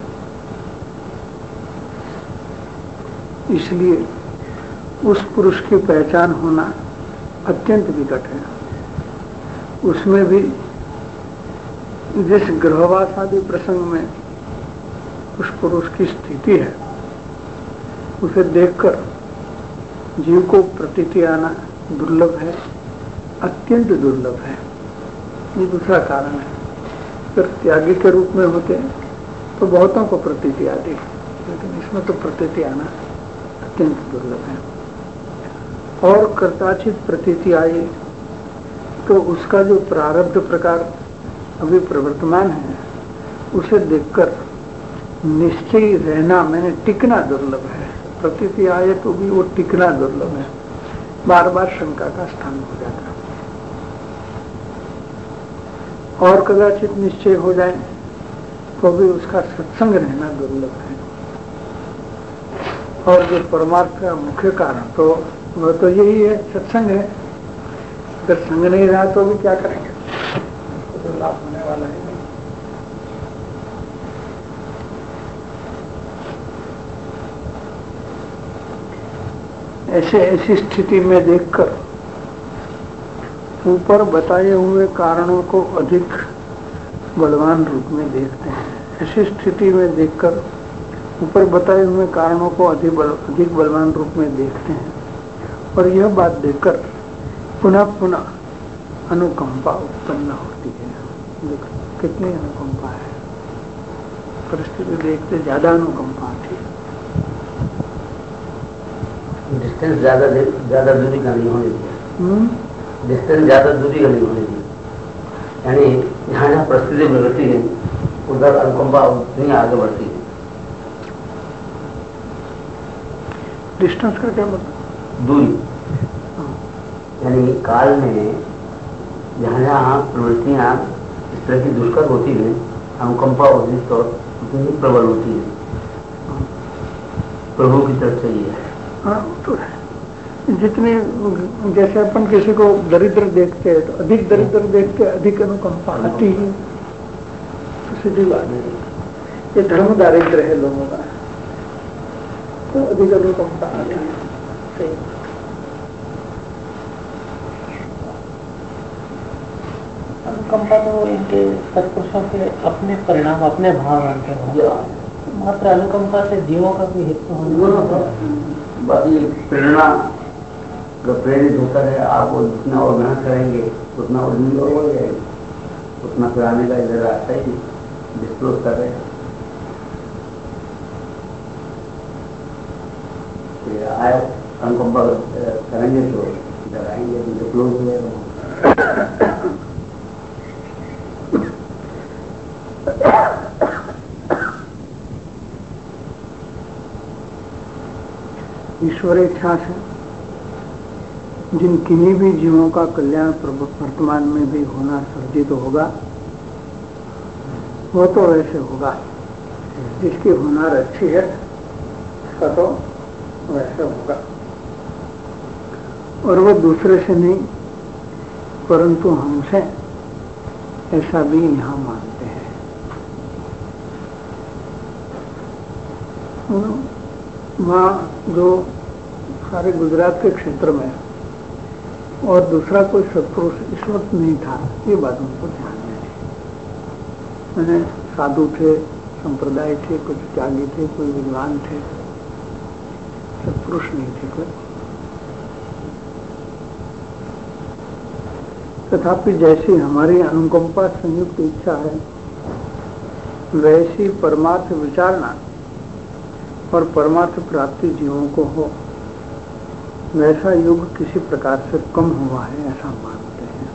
S2: इसलिए उस पुरुष की पहचान होना अत्यंत विकट है. उसमें भी जिस गृहवास आदि प्रसंग में उस पुरुष की स्थिति है उसे देखकर जीव को प्रतीति आना दुर्लभ है, अत्यंत दुर्लभ है. ये दूसरा कारण है. अगर त्यागी के रूप में होते तो बहुतों को प्रतीति आती, लेकिन इसमें तो प्रतीति आना अत्यंत दुर्लभ है. और कर्ताचित प्रतीति आई तो उसका जो प्रारब्ध प्रकार अभी प्रवर्तमान है उसे देखकर निश्चय रहना, मैंने टिकना दुर्लभ है. प्रतीति आए तो भी वो टिकना दुर्लभ है, बार बार शंका का स्थान हो जाता है. और कदाचित निश्चय हो जाए तो भी उसका सत्संग रहना दुर्लभ है. और जो परमार्थ का मुख्य कारण तो वो तो यही है, सत्संग है। अगर संग नहीं रहा तो भी क्या करेंगे, तो लाभ होने वाला है नहीं। ऐसी स्थिति में देखकर ऊपर बताए हुए कारणों को अधिक बलवान रूप में देखते हैं। ऐसी स्थिति में देखकर ऊपर बताए हुए कारणों को अधिक बलवान रूप में देखते हैं और यह बात देखकर पुनः पुनः अनुकंपा उत्पन्न होती है। देखो कितनी अनुकंपा है, परिस्थिति देखते ज्यादा अनुकंपा आती है।
S5: डिस्टेंस ज्यादा दूरी का नहीं होनी चाहिए, डिस्टेंस ज्यादा दूरी का नहीं होनी चाहिए, यानी जहाँ जहाँ परिस्थिति बिगड़ती है उधर अनुकंपा उतनी आगे बढ़ती है।
S2: डिस्टेंस का क्या मतलब?
S5: दूरी, यानी काल में जहाँ जहाँ प्रवृत्तियाँ इस तरह की दुष्कर होती है, अनुकंपा उसी तौर उतनी प्रबल होती है। प्रभु की तरफ से ये है।
S2: हाँ तो है, जितने जैसे अपन किसी को दरिद्र देखते हैं तो अधिक दरिद्र देख के अधिक अनुकंपा आती है, तो सीधी बात है। ये धर्म दारिद्र है लोगों का, तो अधिक अनुकंपा आती है। सही
S3: अनुकंपा तो इनके सत्पुरुषों के अपने परिणाम, अपने भाव उनके मात्र अनुकंपा से जीवों का भी हित होने।
S5: बाकी प्रेरणा जब प्रेरित होता है, आप वो जितना और मेहनत करेंगे उतना और बढ़ जाएगी, उतना कराने का इधर रास्ता ही डिस्क्लोज कर रहे हैं। आए अनुकंपा करेंगे तो इधर आएंगे, डिस्क्लोज हो जाएगा।
S2: ईश्वर इच्छा से जिन किन्हीं भी जीवों का कल्याण वर्तमान में भी होना सर्जित होगा, वो तो वैसे होगा। जिसकी हुनर अच्छी है उसका तो वैसे होगा, और वो दूसरे से नहीं परंतु हमसे, ऐसा भी यहाँ मानते हैं। वहाँ जो सारे गुजरात के क्षेत्र में और दूसरा कोई सत्पुरुष इस वक्त नहीं था, ये बात उनको ध्यान में थी। मैंने साधु थे, संप्रदाय थे, कुछ त्यागी थे, कोई विद्वान थे, सत्पुरुष नहीं थे कोई। तथापि जैसी हमारी अनुकंपा संयुक्त इच्छा है, वैसी परमार्थ विचारना और परमार्थ प्राप्ति जीवों को हो, वैसा युग किसी प्रकार से कम हुआ है ऐसा मानते हैं।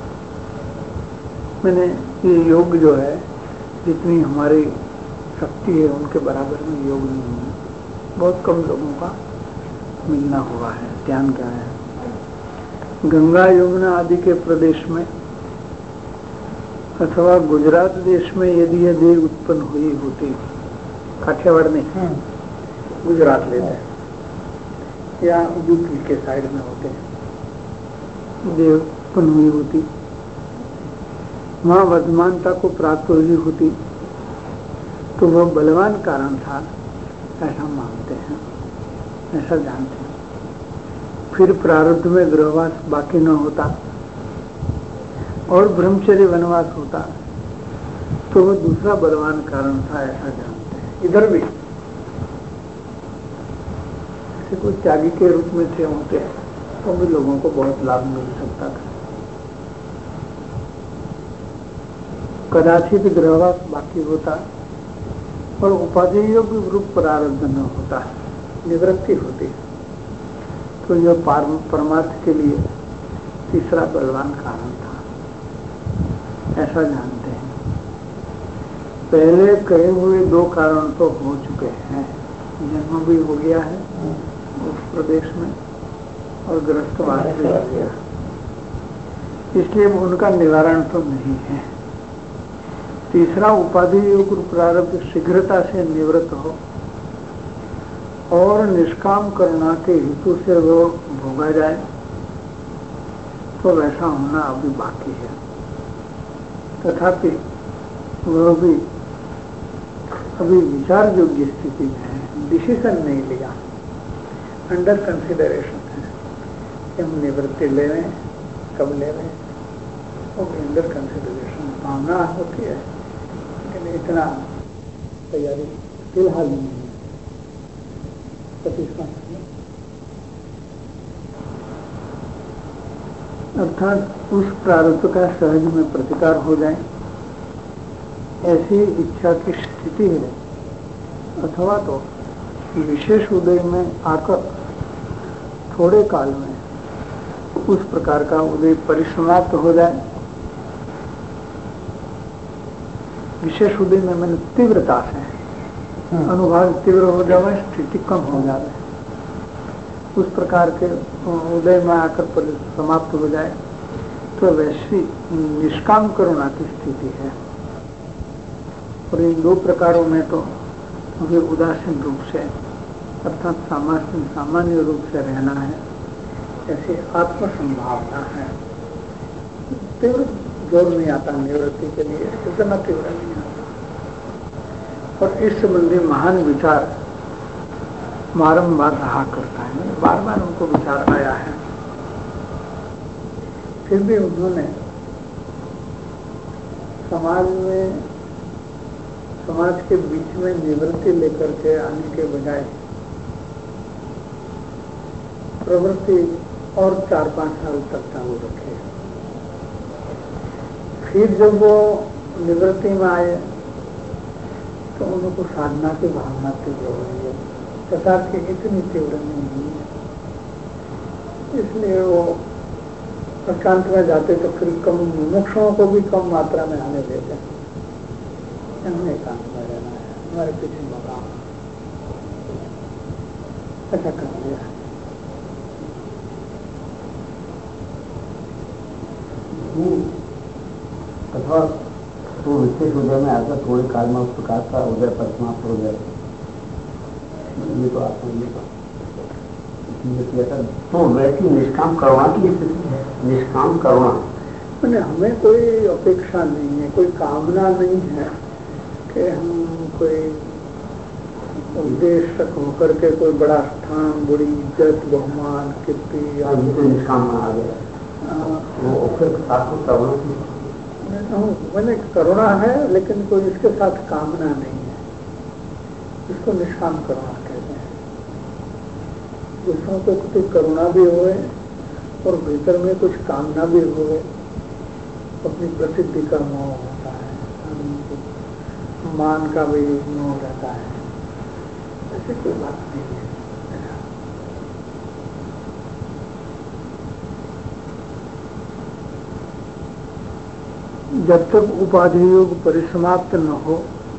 S2: मैंने ये योग जो है, जितनी हमारी शक्ति है उनके बराबर में योग नहीं है। बहुत कम लोगों का मिलना हुआ है। ध्यान क्या है, गंगा यमुना आदि के प्रदेश में अथवा गुजरात देश में यदि यह देव उत्पन्न हुई होती, काठियावाड़ में गुजरात लेते हैं या यूपी के साइड में होते हैं, देव उत्पन्न हुई होती, वहां वर्धमानता को प्राप्त हुई होती, तो वह बलवान कारण था ऐसा मानते हैं, ऐसा जानते हैं। फिर प्रारब्ध में गृहवास बाकी न होता और ब्रह्मचर्य वनवास होता, तो वह दूसरा बलवान कारण था ऐसा जानते हैं। इधर भी कोई त्यागी के रूप में थे होते तो भी लोगों को बहुत लाभ मिल सकता था। कदाचित गृहवास बाकी होता और उपाधि योग्य रूप प्रारब्ध न होता, निवृत्ति होती, तो यह परमार्थ के लिए तीसरा बलवान कारण था ऐसा जानते हैं। पहले कहे हुए दो कारण तो हो चुके हैं, जन्म भी हो गया है उस प्रदेश में और ग्रस्तवास भी हो गया, इसलिए उनका निवारण तो नहीं है। तीसरा उपाधि योग प्रारब्ध शीघ्रता से निवृत्त हो और निष्काम करुणा के हेतु से वो भोगा जाए तो वैसा होना अभी बाकी है। तथापि वह भी अभी विचार योग्य स्थिति में है, डिसीजन नहीं लिया, अंडर कंसिडरेशन है कि हम निवृत्ति ले रहे हैं, कब ले रहे हैं, वो अंडर कंसिडरेशन भावना होती है, लेकिन इतना तैयारी फिलहाल नहीं है। अर्थात उस प्रारब्ध का सहज में प्रतिकार हो जाए ऐसी इच्छा की स्थिति है, अथवा तो विशेष उदय में आकर थोड़े काल में उस प्रकार का उदय परिसमाप्त हो जाए। विशेष उदय में मैंने तीव्रता से अनुभाग तीव्र हो जाए, स्थिति कम हो जाए, उस प्रकार के उदय में आकर समाप्त हो जाए तो वैसी निष्काम करुणा की स्थिति है। और इन दो प्रकारों में तो वे उदासीन रूप से अर्थात सामान्य रूप से रहना है, ऐसी आत्म संभावना है। तीव्र जोर नहीं आता निवृत्ति के लिए, इतना तीव्र नहीं आता। और इस संबंधी महान विचार बारंबार रहा करता है, बार बार उनको विचार आया है। फिर भी उन्होंने समाज के बीच में निवृत्ति लेकर के आने के बजाय प्रवृत्ति और 4-5 साल तक चालू रखे। फिर जब वो निवृत्ति में आए तो उनको साधना की भावना तीव्र हो रही है, तथा कि इतनी तीव्र नहीं है, इसलिए वो प्रशांत में जाते तो फिर कम मुमुक्षुओं को भी कम मात्रा में आने देते हैं। हमें एकांत में रहना है, हमारे पीछे मकान ऐसा कर लिया।
S5: अथवा तो विशेष उदय में आकर थोड़े काल में उस प्रकार का उदय परिसमाप्त हो जाए, ये तो आप तो वैसी निष्काम करुणा की स्थिति है। निष्काम करुणा
S2: मैंने हमें कोई अपेक्षा नहीं है, कोई कामना नहीं है कि हम कोई उद्देश्य होकर के कोई बड़ा स्थान, बड़ी इज्जत, बहुमान, कीर्ति
S5: निष्काम आ गया वो फिर
S2: मैंने करुणा है, लेकिन कोई इसके साथ कामना नहीं है, इसको निष्काम करुणा कहते हैं। दूसरों को कुछ करुणा भी होए और भीतर में कुछ कामना भी होए, अपनी प्रसिद्धि का मोह होता है, मान का भी मोह रहता है, ऐसी कोई बात नहीं है। जब तक उपाधि योग परिसमाप्त न हो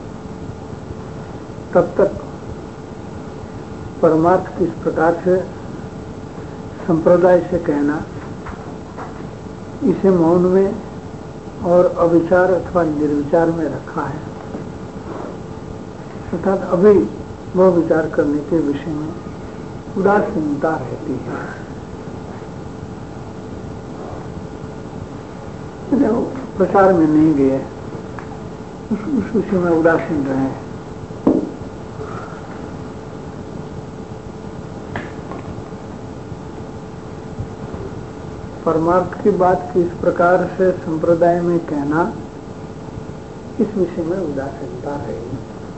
S2: तब तक परमार्थ किस प्रकार से संप्रदाय से कहना, इसे मौन में और अविचार अथवा निर्विचार में रखा है। अर्थात अभी वह विचार करने के विषय में उदासीनता रहती है। प्रचार में नहीं गए, उस विषय में उदासीन रहे। परमार्थ की बात किस प्रकार से संप्रदाय में कहना, इस विषय में उदासीनता रहेगी।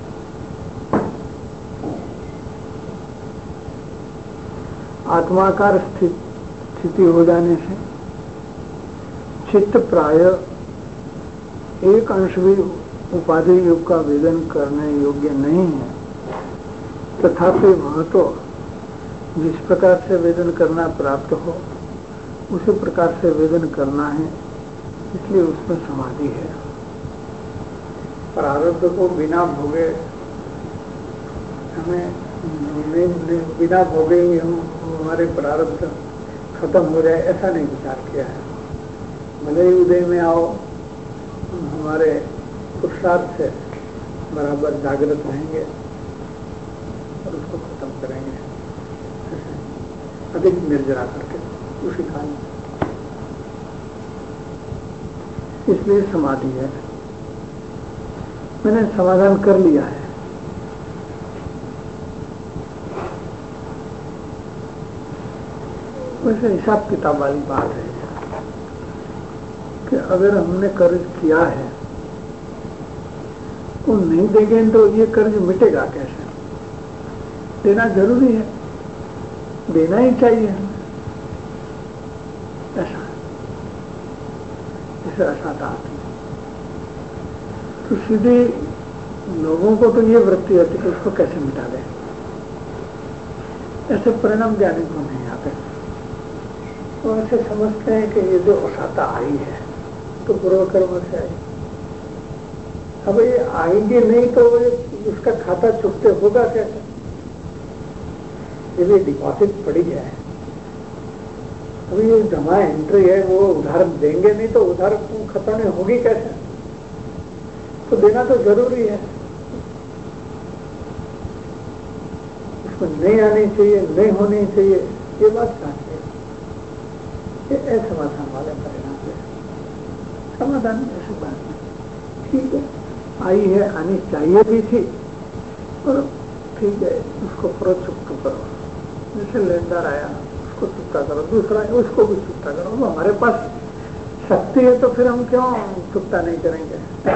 S2: आत्माकार स्थिति हो जाने से चित्त प्राय एक अंश भी उपाधि योग का वेदन करने योग्य नहीं है, तथापि वह तो जिस प्रकार से वेदन करना प्राप्त हो उसी प्रकार से वेदन करना है, इसलिए उसमें समाधि है। प्रारब्ध को बिना भोगे हमें बिना भोगे ही हम हमारे प्रारब्ध खत्म हो जाए, ऐसा नहीं विचार किया है। भले ही उदय में आओ, हमारे पुरुषार्थ से बराबर जागृत रहेंगे और उसको खत्म करेंगे, अधिक निर्जरा करके उसी काल में। इसलिए समाधि है। मैंने समाधान कर लिया है। वैसे हिसाब किताब वाली बात है कि अगर हमने कर्ज किया है तो नहीं देंगे तो ये कर्ज मिटेगा कैसे? देना जरूरी है, देना ही चाहिए ऐसा आती है। तो सीधे लोगों को तो ये वृत्ति होती है कि उसको कैसे मिटा दें, ऐसे परिणाम ज्ञानी को नहीं आते। तो ऐसे समझते हैं कि ये जो असाता आई है तो पूर्व कर्म से आई। अब ये आएंगे नहीं तो उसका खाता चुकते होगा कैसे? ये डिपॉजिट पड़ी है, अभी ये जमा एंट्री है, वो उधार देंगे नहीं तो उधार खत्म होगी कैसे? तो देना तो जरूरी है। उसको नहीं आनी चाहिए, नहीं होनी चाहिए, ये बात चाहिए। ये असमाधान वाले परिणाम है। समाधान ऐसी बात नहीं, ठीक है आई है, आनी चाहिए भी थी, और ठीक है उसको करो, चुकता करो। जैसे लेनदार आया उसको चुकता करो, दूसरा है उसको भी चुकता करो। वो हमारे पास शक्ति है तो फिर हम क्यों चुकता नहीं करेंगे?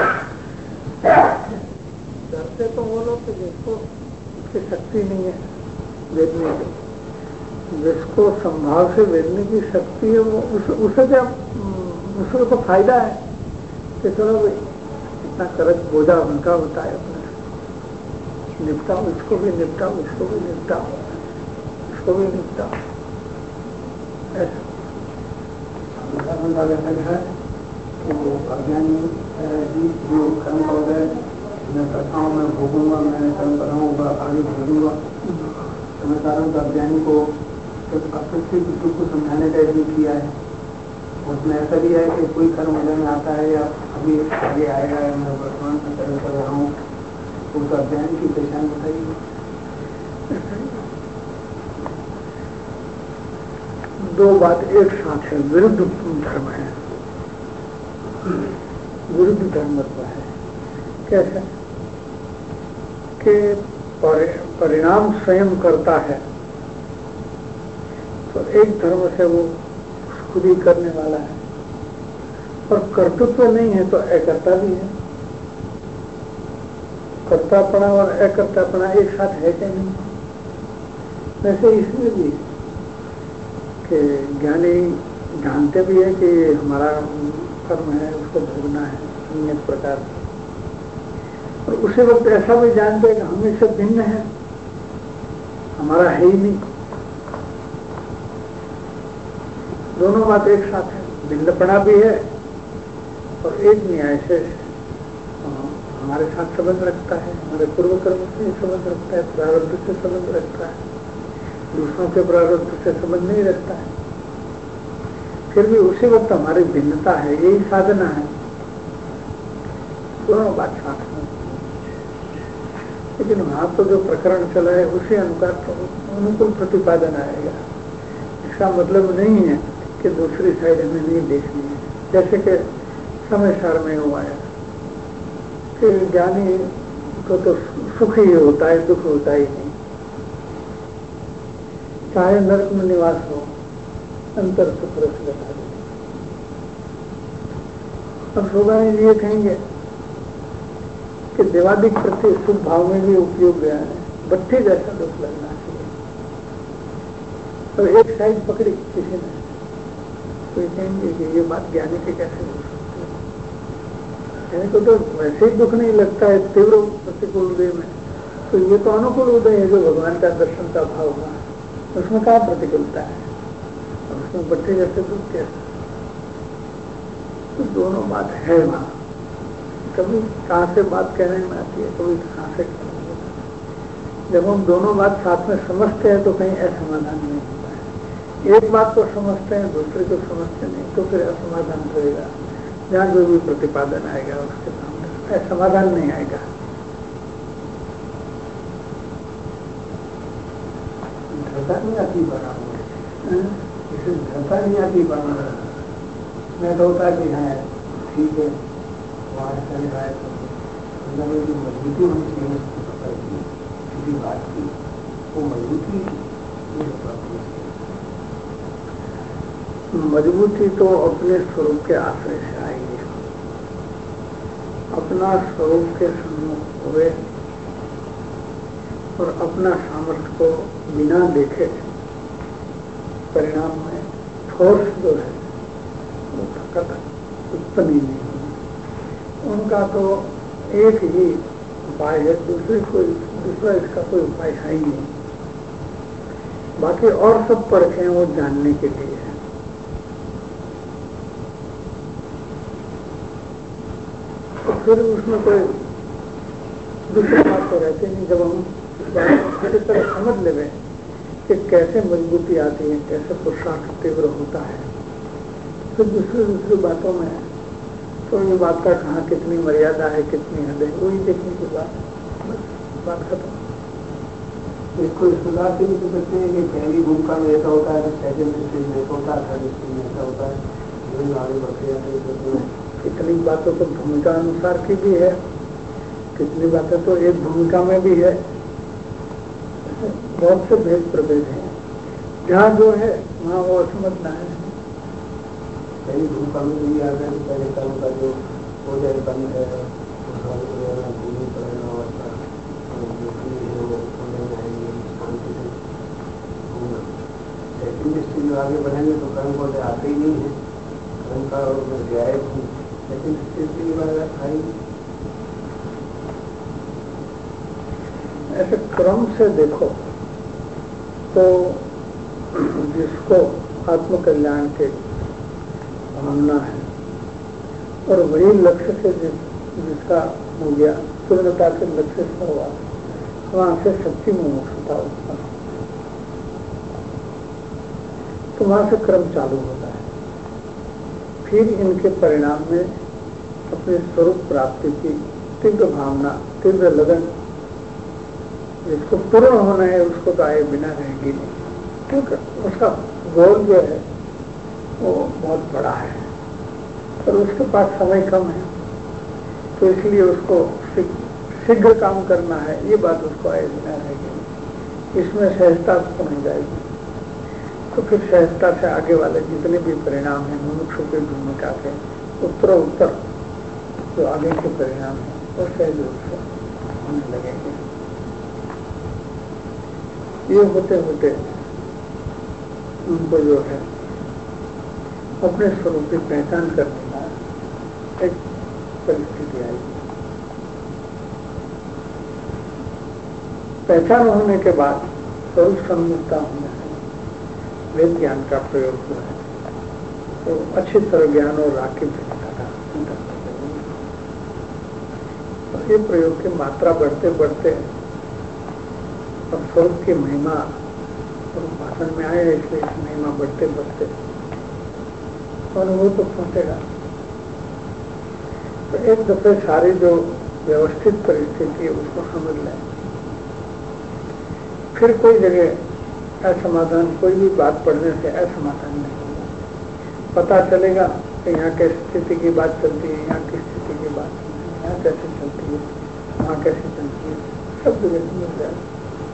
S2: डरते तो वो लोग जिसको उसकी शक्ति नहीं है वेदने की, जिसको संभाव से वेदने की शक्ति है, वो उसे क्या, उसको तो फायदा है कि चलो इतना कर्ज बोझा उनका होता है, अपना निपटाओ, इसको भी निपटाओ, इसको भी निपटाओ, इसको भी निपटाओ। ऐसा है तो अज्ञानी जो कर्म वगैरह मैं करता हूँ, मैं भोगूंगा, मैं कर्म कर रहा हूँ, आगे भोगूंगा। समय कारण तो अज्ञानी को अपेक्षित दुख को समझाने का भी किया है। उसमें ऐसा भी है कि कोई कर्म वजह में आता है या अभी आगे आएगा, मैं वर्तमान में कर्म कर रहा हूँ, उस अज्ञान की पहचान बताइए। दो बात एक साथ है, विरुद्ध धर्म है, विरुद्ध धर्मत्व है। कैसे कि परिणाम स्वयं करता है, तो एक धर्म से वो खुद ही करने वाला है, और कर्तृत्व नहीं है तो अकर्ता भी है। कर्तापना और अकर्तापना एक साथ है कि नहीं? वैसे इसमें भी कि ज्ञानी जानते भी है कि हमारा कर्म है, उसको भोगना है नियत प्रकार, और उसी वक्त ऐसा भी जानते हैं कि हम इससे भिन्न है, हमारा है ही नहीं। दोनों बात एक साथ है, भिन्नपना भी है और एक न्याय से हमारे साथ संबंध रखता है, हमारे पूर्व कर्म से संबंध रखता है, प्रारब्ध से संबंध रखता है, दूसरों के प्रारब्ध से संबंध नहीं रखता है। फिर भी उसी वक्त हमारी भिन्नता है, यही साधना है। दोनों बात साथ में, लेकिन वहां तो जो प्रकरण चला है उसी अनुसार तो अनुकूल प्रतिपादन आएगा। इसका मतलब नहीं है कि दूसरी साइड हमें नहीं देखनी है। जैसे कि समय सार में हुआ है कि ज्ञानी को तो सुख ही होता है, दुख होता ही नहीं। चाहे नरक में निवास हो, अंतर सुख रस बता दे। अब सोगानी ये कहेंगे कि देवादिक प्रति शुभ भाव में भी उपयोग गया है, बट्टे जैसा दुख लगना चाहिए। और एक साइड पकड़ी किसी ने, तो ये कहेंगे कि ये बात ज्ञानी के कैसे हो सकती है? ज्ञानी को तो वैसे ही दुख नहीं लगता है तीव्र प्रतिकूल उदय में, तो ये तो अनुकूल उदय है जो भगवान का दर्शन का भाव हुआ, उसमें क्या प्रतिकूलता है? और उसमें बट्टे जैसे दुख कैसे? तो दोनों बात है वहां, कभी कहां से बात कहने में आती है, कभी कहां से कहने में आती है। जब हम दोनों बात साथ में समझते हैं तो कहीं असमाधान नहीं होता है। एक बात को समझते हैं, दूसरे को समझते नहीं, तो फिर असमाधान रहेगा। जहां जो भी प्रतिपादन आएगा उसके सामने असमाधान नहीं आएगा। दृढ़ता नहीं आती बना हुआ, इसे दृढ़ता नहीं आती बना मैं तो होता कि हाँ ठीक है वहाँ चल रहा है तो अंदर में जो मजबूती होनी चाहिए उसको पकड़ की किसी बात की वो मजबूती नहीं हो पाती। मजबूती तो अपने स्वरूप के आश्रय से आएगी। अपना स्वरूप के सम्मुख हुए और अपना सामर्थ्य को बिना देखे परिणाम में फोर्स जो है वो ताकत उत्पन्न ही नहीं होगी। उनका तो एक ही उपाय है, दूसरा इसका कोई उपाय है ही नहीं। बाकी और सब परखें वो जानने के लिए है। तो फिर उसमें कोई दूसरी बात तो रहती नहीं। जब हम इस बात को पूरी तरह समझ लेवे कि कैसे मजबूती आती है, कैसे पुरुषार्थ तीव्र होता है, तो दूसरी बातों में तो ये बात का कहाँ कितनी मर्यादा है, कितनी हद है, वही देखने की बात खत्म। इसको इस प्रकार से भी तो सकते हैं कि पहली भूमिका में ऐसा होता है, सेकंड स्टेज में ऐसा होता है, थर्ड स्टेज में ऐसा होता है, आगे बढ़ते जाते हैं। कितनी बातें तो भूमिका अनुसार की भी है, कितनी बातें तो एक भूमिका में भी है। बहुत से भेद प्रभेद हैं। जहाँ जो है वहाँ वो समझना है। पहली भूमिका में भी आ गए, पहले कर्म का जो हो जाए बंद है, भूमि पर सेकंड स्टेज में आगे बढ़ेंगे तो कर्म को आते ही नहीं है। कर्म का और अध्याय सेकंड स्टेज की बात आई। ऐसे क्रम से देखो तो जिसको आत्मकल्याण के भावना है और वही लक्ष्य से जिसका हो गया पूर्णता के लक्ष्य से हुआ, वहां से सच्ची मुमुक्षुता उत्पन्न, तो वहां से क्रम चालू होता है। फिर इनके परिणाम में अपने स्वरूप प्राप्ति की तीव्र भावना, तीव्र लगन, जिसको पूर्ण होना है उसको तो आए बिना रहेगी नहीं, क्योंकि उसका गोल जो है वो बहुत बड़ा है और उसके पास समय कम है, तो इसलिए उसको शीघ्र काम करना है, ये बात उसको आए बिना रहेगी। इसमें सहजता उत्पन्न हो जाएगी, तो फिर सहजता से आगे वाले जितने भी परिणाम हैं मनुष्य की भूमिका के उत्तर जो आगे के परिणाम है वो सहज रूप से होने लगेंगे। ये होते होते उनको जो है अपने स्वरूप की पहचान करने का एक परिस्थिति आएगी। पहचान होने के बाद स्वरूप सम्मुखता होने से वेद ज्ञान का प्रयोग हुआ है, तो अच्छी तरह ज्ञान और राग की भिन्नता का और ये प्रयोग की मात्रा बढ़ते बढ़ते अब स्वरूप की महिमा और भाषण में आए, इसलिए इस महिमा बढ़ते बढ़ते और वो तो पहुंचेगा। तो एक दफे सारी जो व्यवस्थित परिस्थिति है उसको समझ लें, फिर कोई जगह असमाधान, कोई भी बात पढ़ने से असमाधान नहीं होगा। पता चलेगा कि यहाँ किस स्थिति की बात चलती है, यहाँ किस स्थिति की बात चलती है, यहाँ कैसे चलती है, वहाँ कैसे चलती है, सब जगह समझ जाएगा।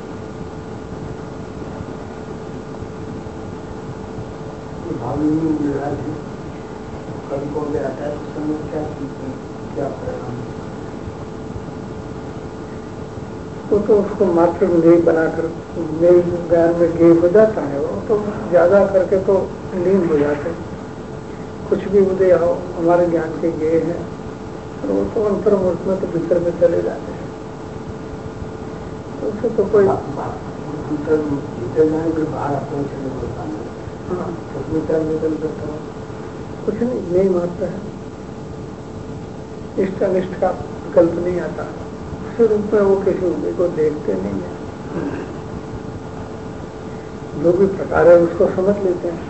S2: कभी को भी आता है उस समय क्या परिणाम, वो तो उसको मात्र नहीं बनाकर मेरे ज्ञान में गेय हो जाता है। वो तो ज्यादा करके तो लीन हो जाते हैं, कुछ भी उदय आओ हमारे ज्ञान के गेय हैं, और वो तो अंतर्मुख में तो भीतर में चले जाते हैं। तो उससे तो कोई भीतर जाने के बाहर अपने चले होता है। हाँ, निकल करता है, कुछ नहीं मारता है, इष्ट अनिष्ट का विकल्प नहीं आता। उस रूप में वो किसी उदय को देखते नहीं है, जो भी प्रकार है उसको समझ लेते हैं,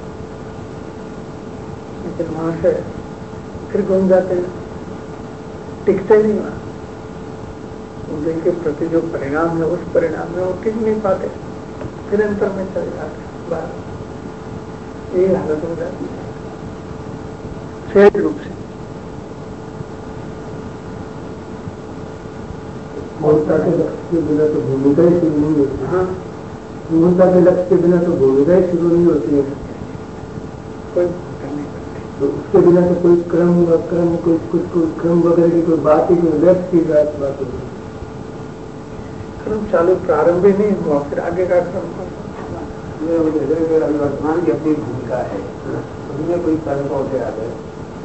S2: लेकिन वहां से फिर घूम जाते हैं, टिकते नहीं वहां। उदय के प्रति जो परिणाम है उस परिणाम में वो टिक नहीं पाते, निरंतर में चले जाते हैं, बस यही हालत हो जाती है सहज रूप से।
S6: मूर्ता के लक्ष्य के बिना तो भूमिका ही शुरू नहीं होती।
S2: हाँ,
S6: मूर्ता के लक्ष्य के बिना तो भूमिका ही शुरू नहीं होती है,
S2: कोई भूमिका नहीं करती।
S6: तो उसके बिना तो कोई क्रम कोई क्रम वगैरह की कोई बात ही कोई व्यक्त की बात होगी।
S2: क्रम चालू प्रारंभ ही नहीं हुआ, फिर आगे का क्रम
S6: वर्तमान की अपनी भूमिका है, उसमें कोई कर्म पौधे आ गए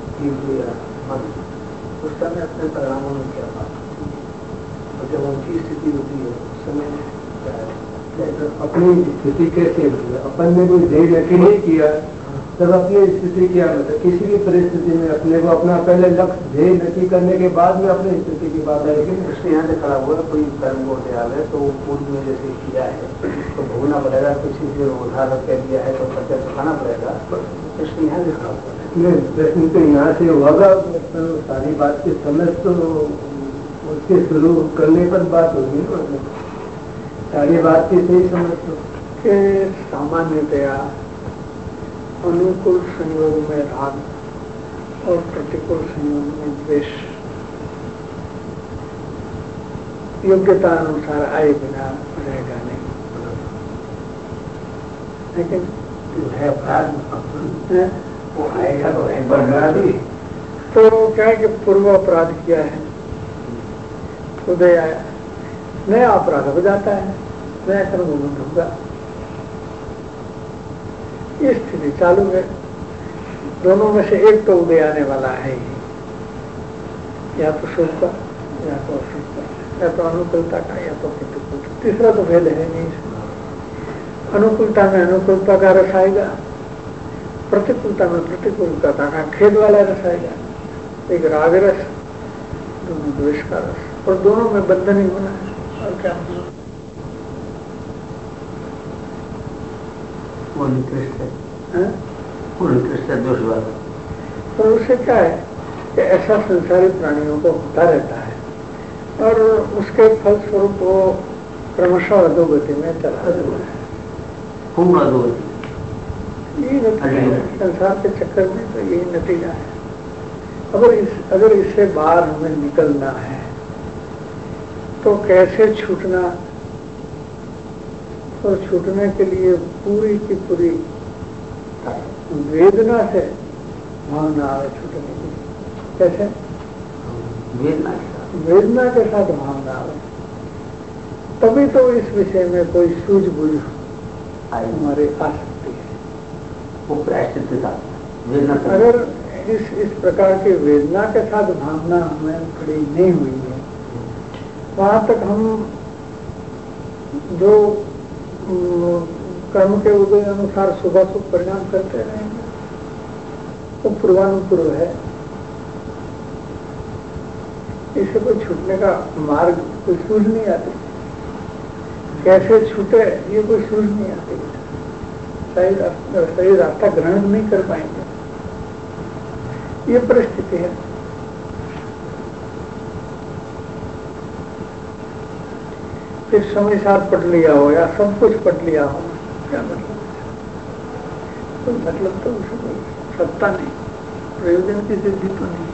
S6: उस समय अपने परिणामों में क्या बात, जब उनकी स्थिति होती है उस समय अपनी स्थिति कैसे होती है। अपन ने कोई ध्येय नक्की नहीं किया तब अपनी स्थिति क्या मतलब, किसी भी परिस्थिति में अपने को अपना पहले लक्ष्य ध्येय नक्की करने के बाद में अपनी स्थिति की बात है। लेकिन उसने यहाँ से खड़ा हुआ कोई कर्म को आ गए तो पूर्व में जैसे किया है तो भोगना पड़ेगा, किसी से उधार कह दिया है तो खर्चा चुकाना पड़ेगा। प्रश्न यहाँ से खड़ा हुआ है, प्रश्न तो यहाँ से होगा। सारी बात की समझ तो उसके शुरू करने पर बात होगी ना, सारी बात की सही समझ तो
S2: कि सामान्यतया अनुकूल संयोग में राग और प्रतिकूल संयोग में द्वेष योग्यता अनुसार आए बिना रहेगा नहीं। लेकिन
S6: है अपराध
S2: वो आएगा तो क्या है कि पूर्व अपराध किया है, उदय आया, नया अपराध हो जाता है, नया कर्म बंद होगा। ये स्थिति चालू है। दोनों में से एक तो उदय आने वाला है ही, या तो शुभ का या तो अशुभ का, या तो अनुकूलता का या तो प्रतिकूलता। तीसरा तो भेद है नहीं। अनुकूलता में अनुकूलता का रस आएगा, प्रतिकूलता में प्रतिकूलता का खेद वाला रस आएगा। एक राग रस, दोनों द्वेष का रस, और दोनों में बंधन ही होना है। और क्या
S5: वो निकृष्ट है, वो निकृष्ट है दोष वाला।
S2: तो उससे क्या है कि ऐसा संसारी प्राणियों को होता रहता है और उसके फलस्वरूप वो क्रमशः अधोगति में चला जाता है।
S5: पूर्ण अधोगति,
S2: यही नतीजा है संसार के चक्कर में, तो यही नतीजा है। अगर इससे बाहर हमें निकलना है तो कैसे छूटना, और छूटने के लिए पूरी की पूरी वेदना से भावना आवे छूटने की। कैसे? वेदना के साथ भावना आवे, तभी तो इस विषय में कोई सूझबूझ हमारे आ सकती है।
S5: वो प्रायश्चित था वेदना।
S2: अगर इस प्रकार की वेदना के साथ भावना हमें खड़ी नहीं हुई है, वहां तक हम जो कर्म के उदय अनुसार शुभाशुभ परिणाम करते रहेंगे, तो पूर्वानुपूर्व है। इससे कोई छूटने का मार्ग कोई सूझ नहीं आती, कैसे छूटे ये कोई सूझ नहीं आती, सही रास्ता ग्रहण नहीं कर पाएंगे। ये परिस्थिति है। फिर समय साथ पढ़ लिया हो या सब कुछ पढ़ लिया हो, क्या मतलब? कोई मतलब तो उसे कोई सत्ता नहीं, प्रयोजन की सिद्धि तो नहीं।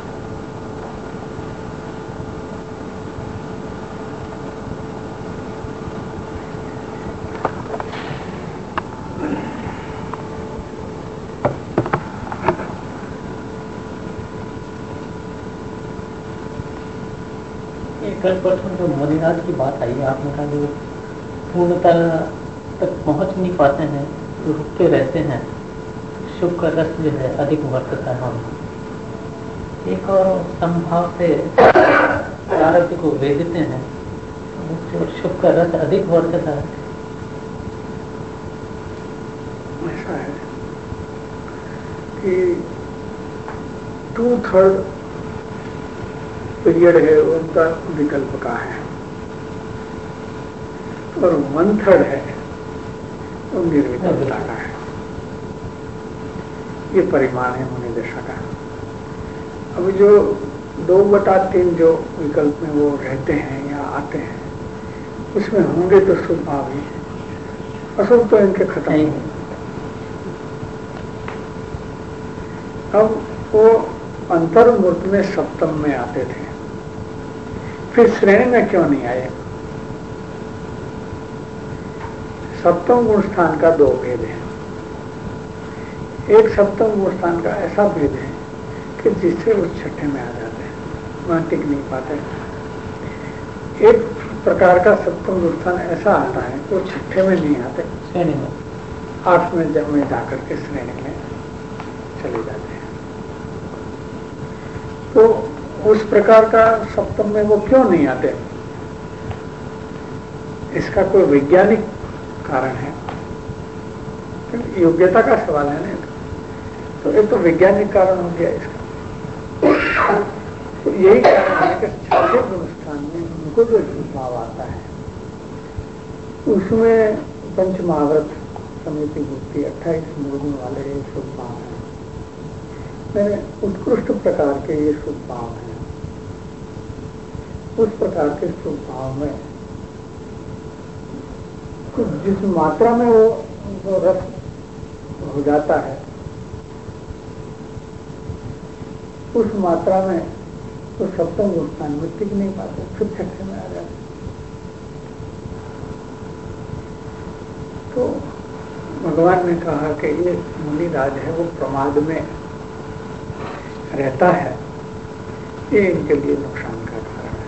S3: कल परसों जो मोदीनाथ की बात आई, आपने कहा जो पूर्णता तक पहुंच नहीं पाते हैं, जो रुकते रहते हैं, शुभ का रस जो है अधिक वर्तता है। एक और संभाव से प्रारब्ध को वेदते हैं, जो शुभ का रस अधिक वर्तता है।
S2: ऐसा है कि 2/3 पीरियड है उनका विकल्प का है और 1/3 है वो निर्विकल्पता का है। ये परिमाण है मुनि दशा का। अभी जो 2/3 जो विकल्प में वो रहते हैं या आते हैं, उसमें होंगे तो शुभ भाव ही अशुभ तो इनके खत्म हो। अब वो अंतर्मूर्त में सप्तम में आते थे, फिर श्रेणी में क्यों नहीं आए? सप्तम गुण स्थान का दो भेद है। एक सप्तम गुण स्थान का ऐसा भेद है कि जिससे वो छठे में आ जाते हैं, वहां टिक नहीं पाते। एक प्रकार का सप्तम गुण स्थान ऐसा आता है कि वो छठे में नहीं आते,
S3: श्रेणी में,
S2: आठवें जब में जाकर के श्रेणी में चले जाते हैं। तो उस प्रकार का सप्तम में वो क्यों नहीं आते? इसका कोई वैज्ञानिक कारण है? योग्यता का सवाल है ना, तो एक तो वैज्ञानिक कारण हो गया इसका। तो यही कारण है कि छठे गुण स्थान में उनको जो भाव आता है उसमें पंच महाव्रत समिति मूर्ति 28 मूल गुण वाले शुभ भाव है, उत्कृष्ट प्रकार के ये शुभ भाव हैं। उस प्रकार के शुभ भाव में जिस मात्रा में वो रस हो जाता है, उस मात्रा में तो सप्तम गुण स्थान में टिक नहीं पाते, फिर छठे में आ जाते। तो भगवान ने कहा कि ये मुनिराज है वो प्रमाद में रहता है, ये इनके लिए नुकसान का कारण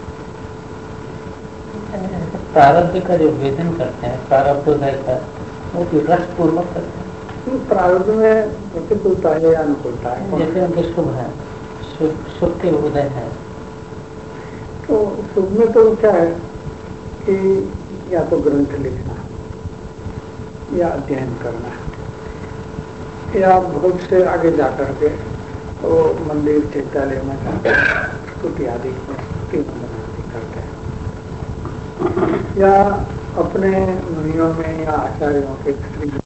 S2: है।
S3: प्रारब्ध का जो वेदन करते हैं, प्रारब्धोदय का, वो भी रस पूर्वक करते हैं।
S2: प्रारब्ध में प्रतिकूलता है या अनुकूलता है?
S3: जैसे उनके शुभ है, शुभ के उदय है,
S2: तो शुभ में तो क्या है कि या तो ग्रंथ लिखना या अध्ययन करना या बहुत से आगे जाकर के वो मंदिर चैत्यालय में स्तुति आदि करते हैं, या अपने मुनियों में या आचार्यों के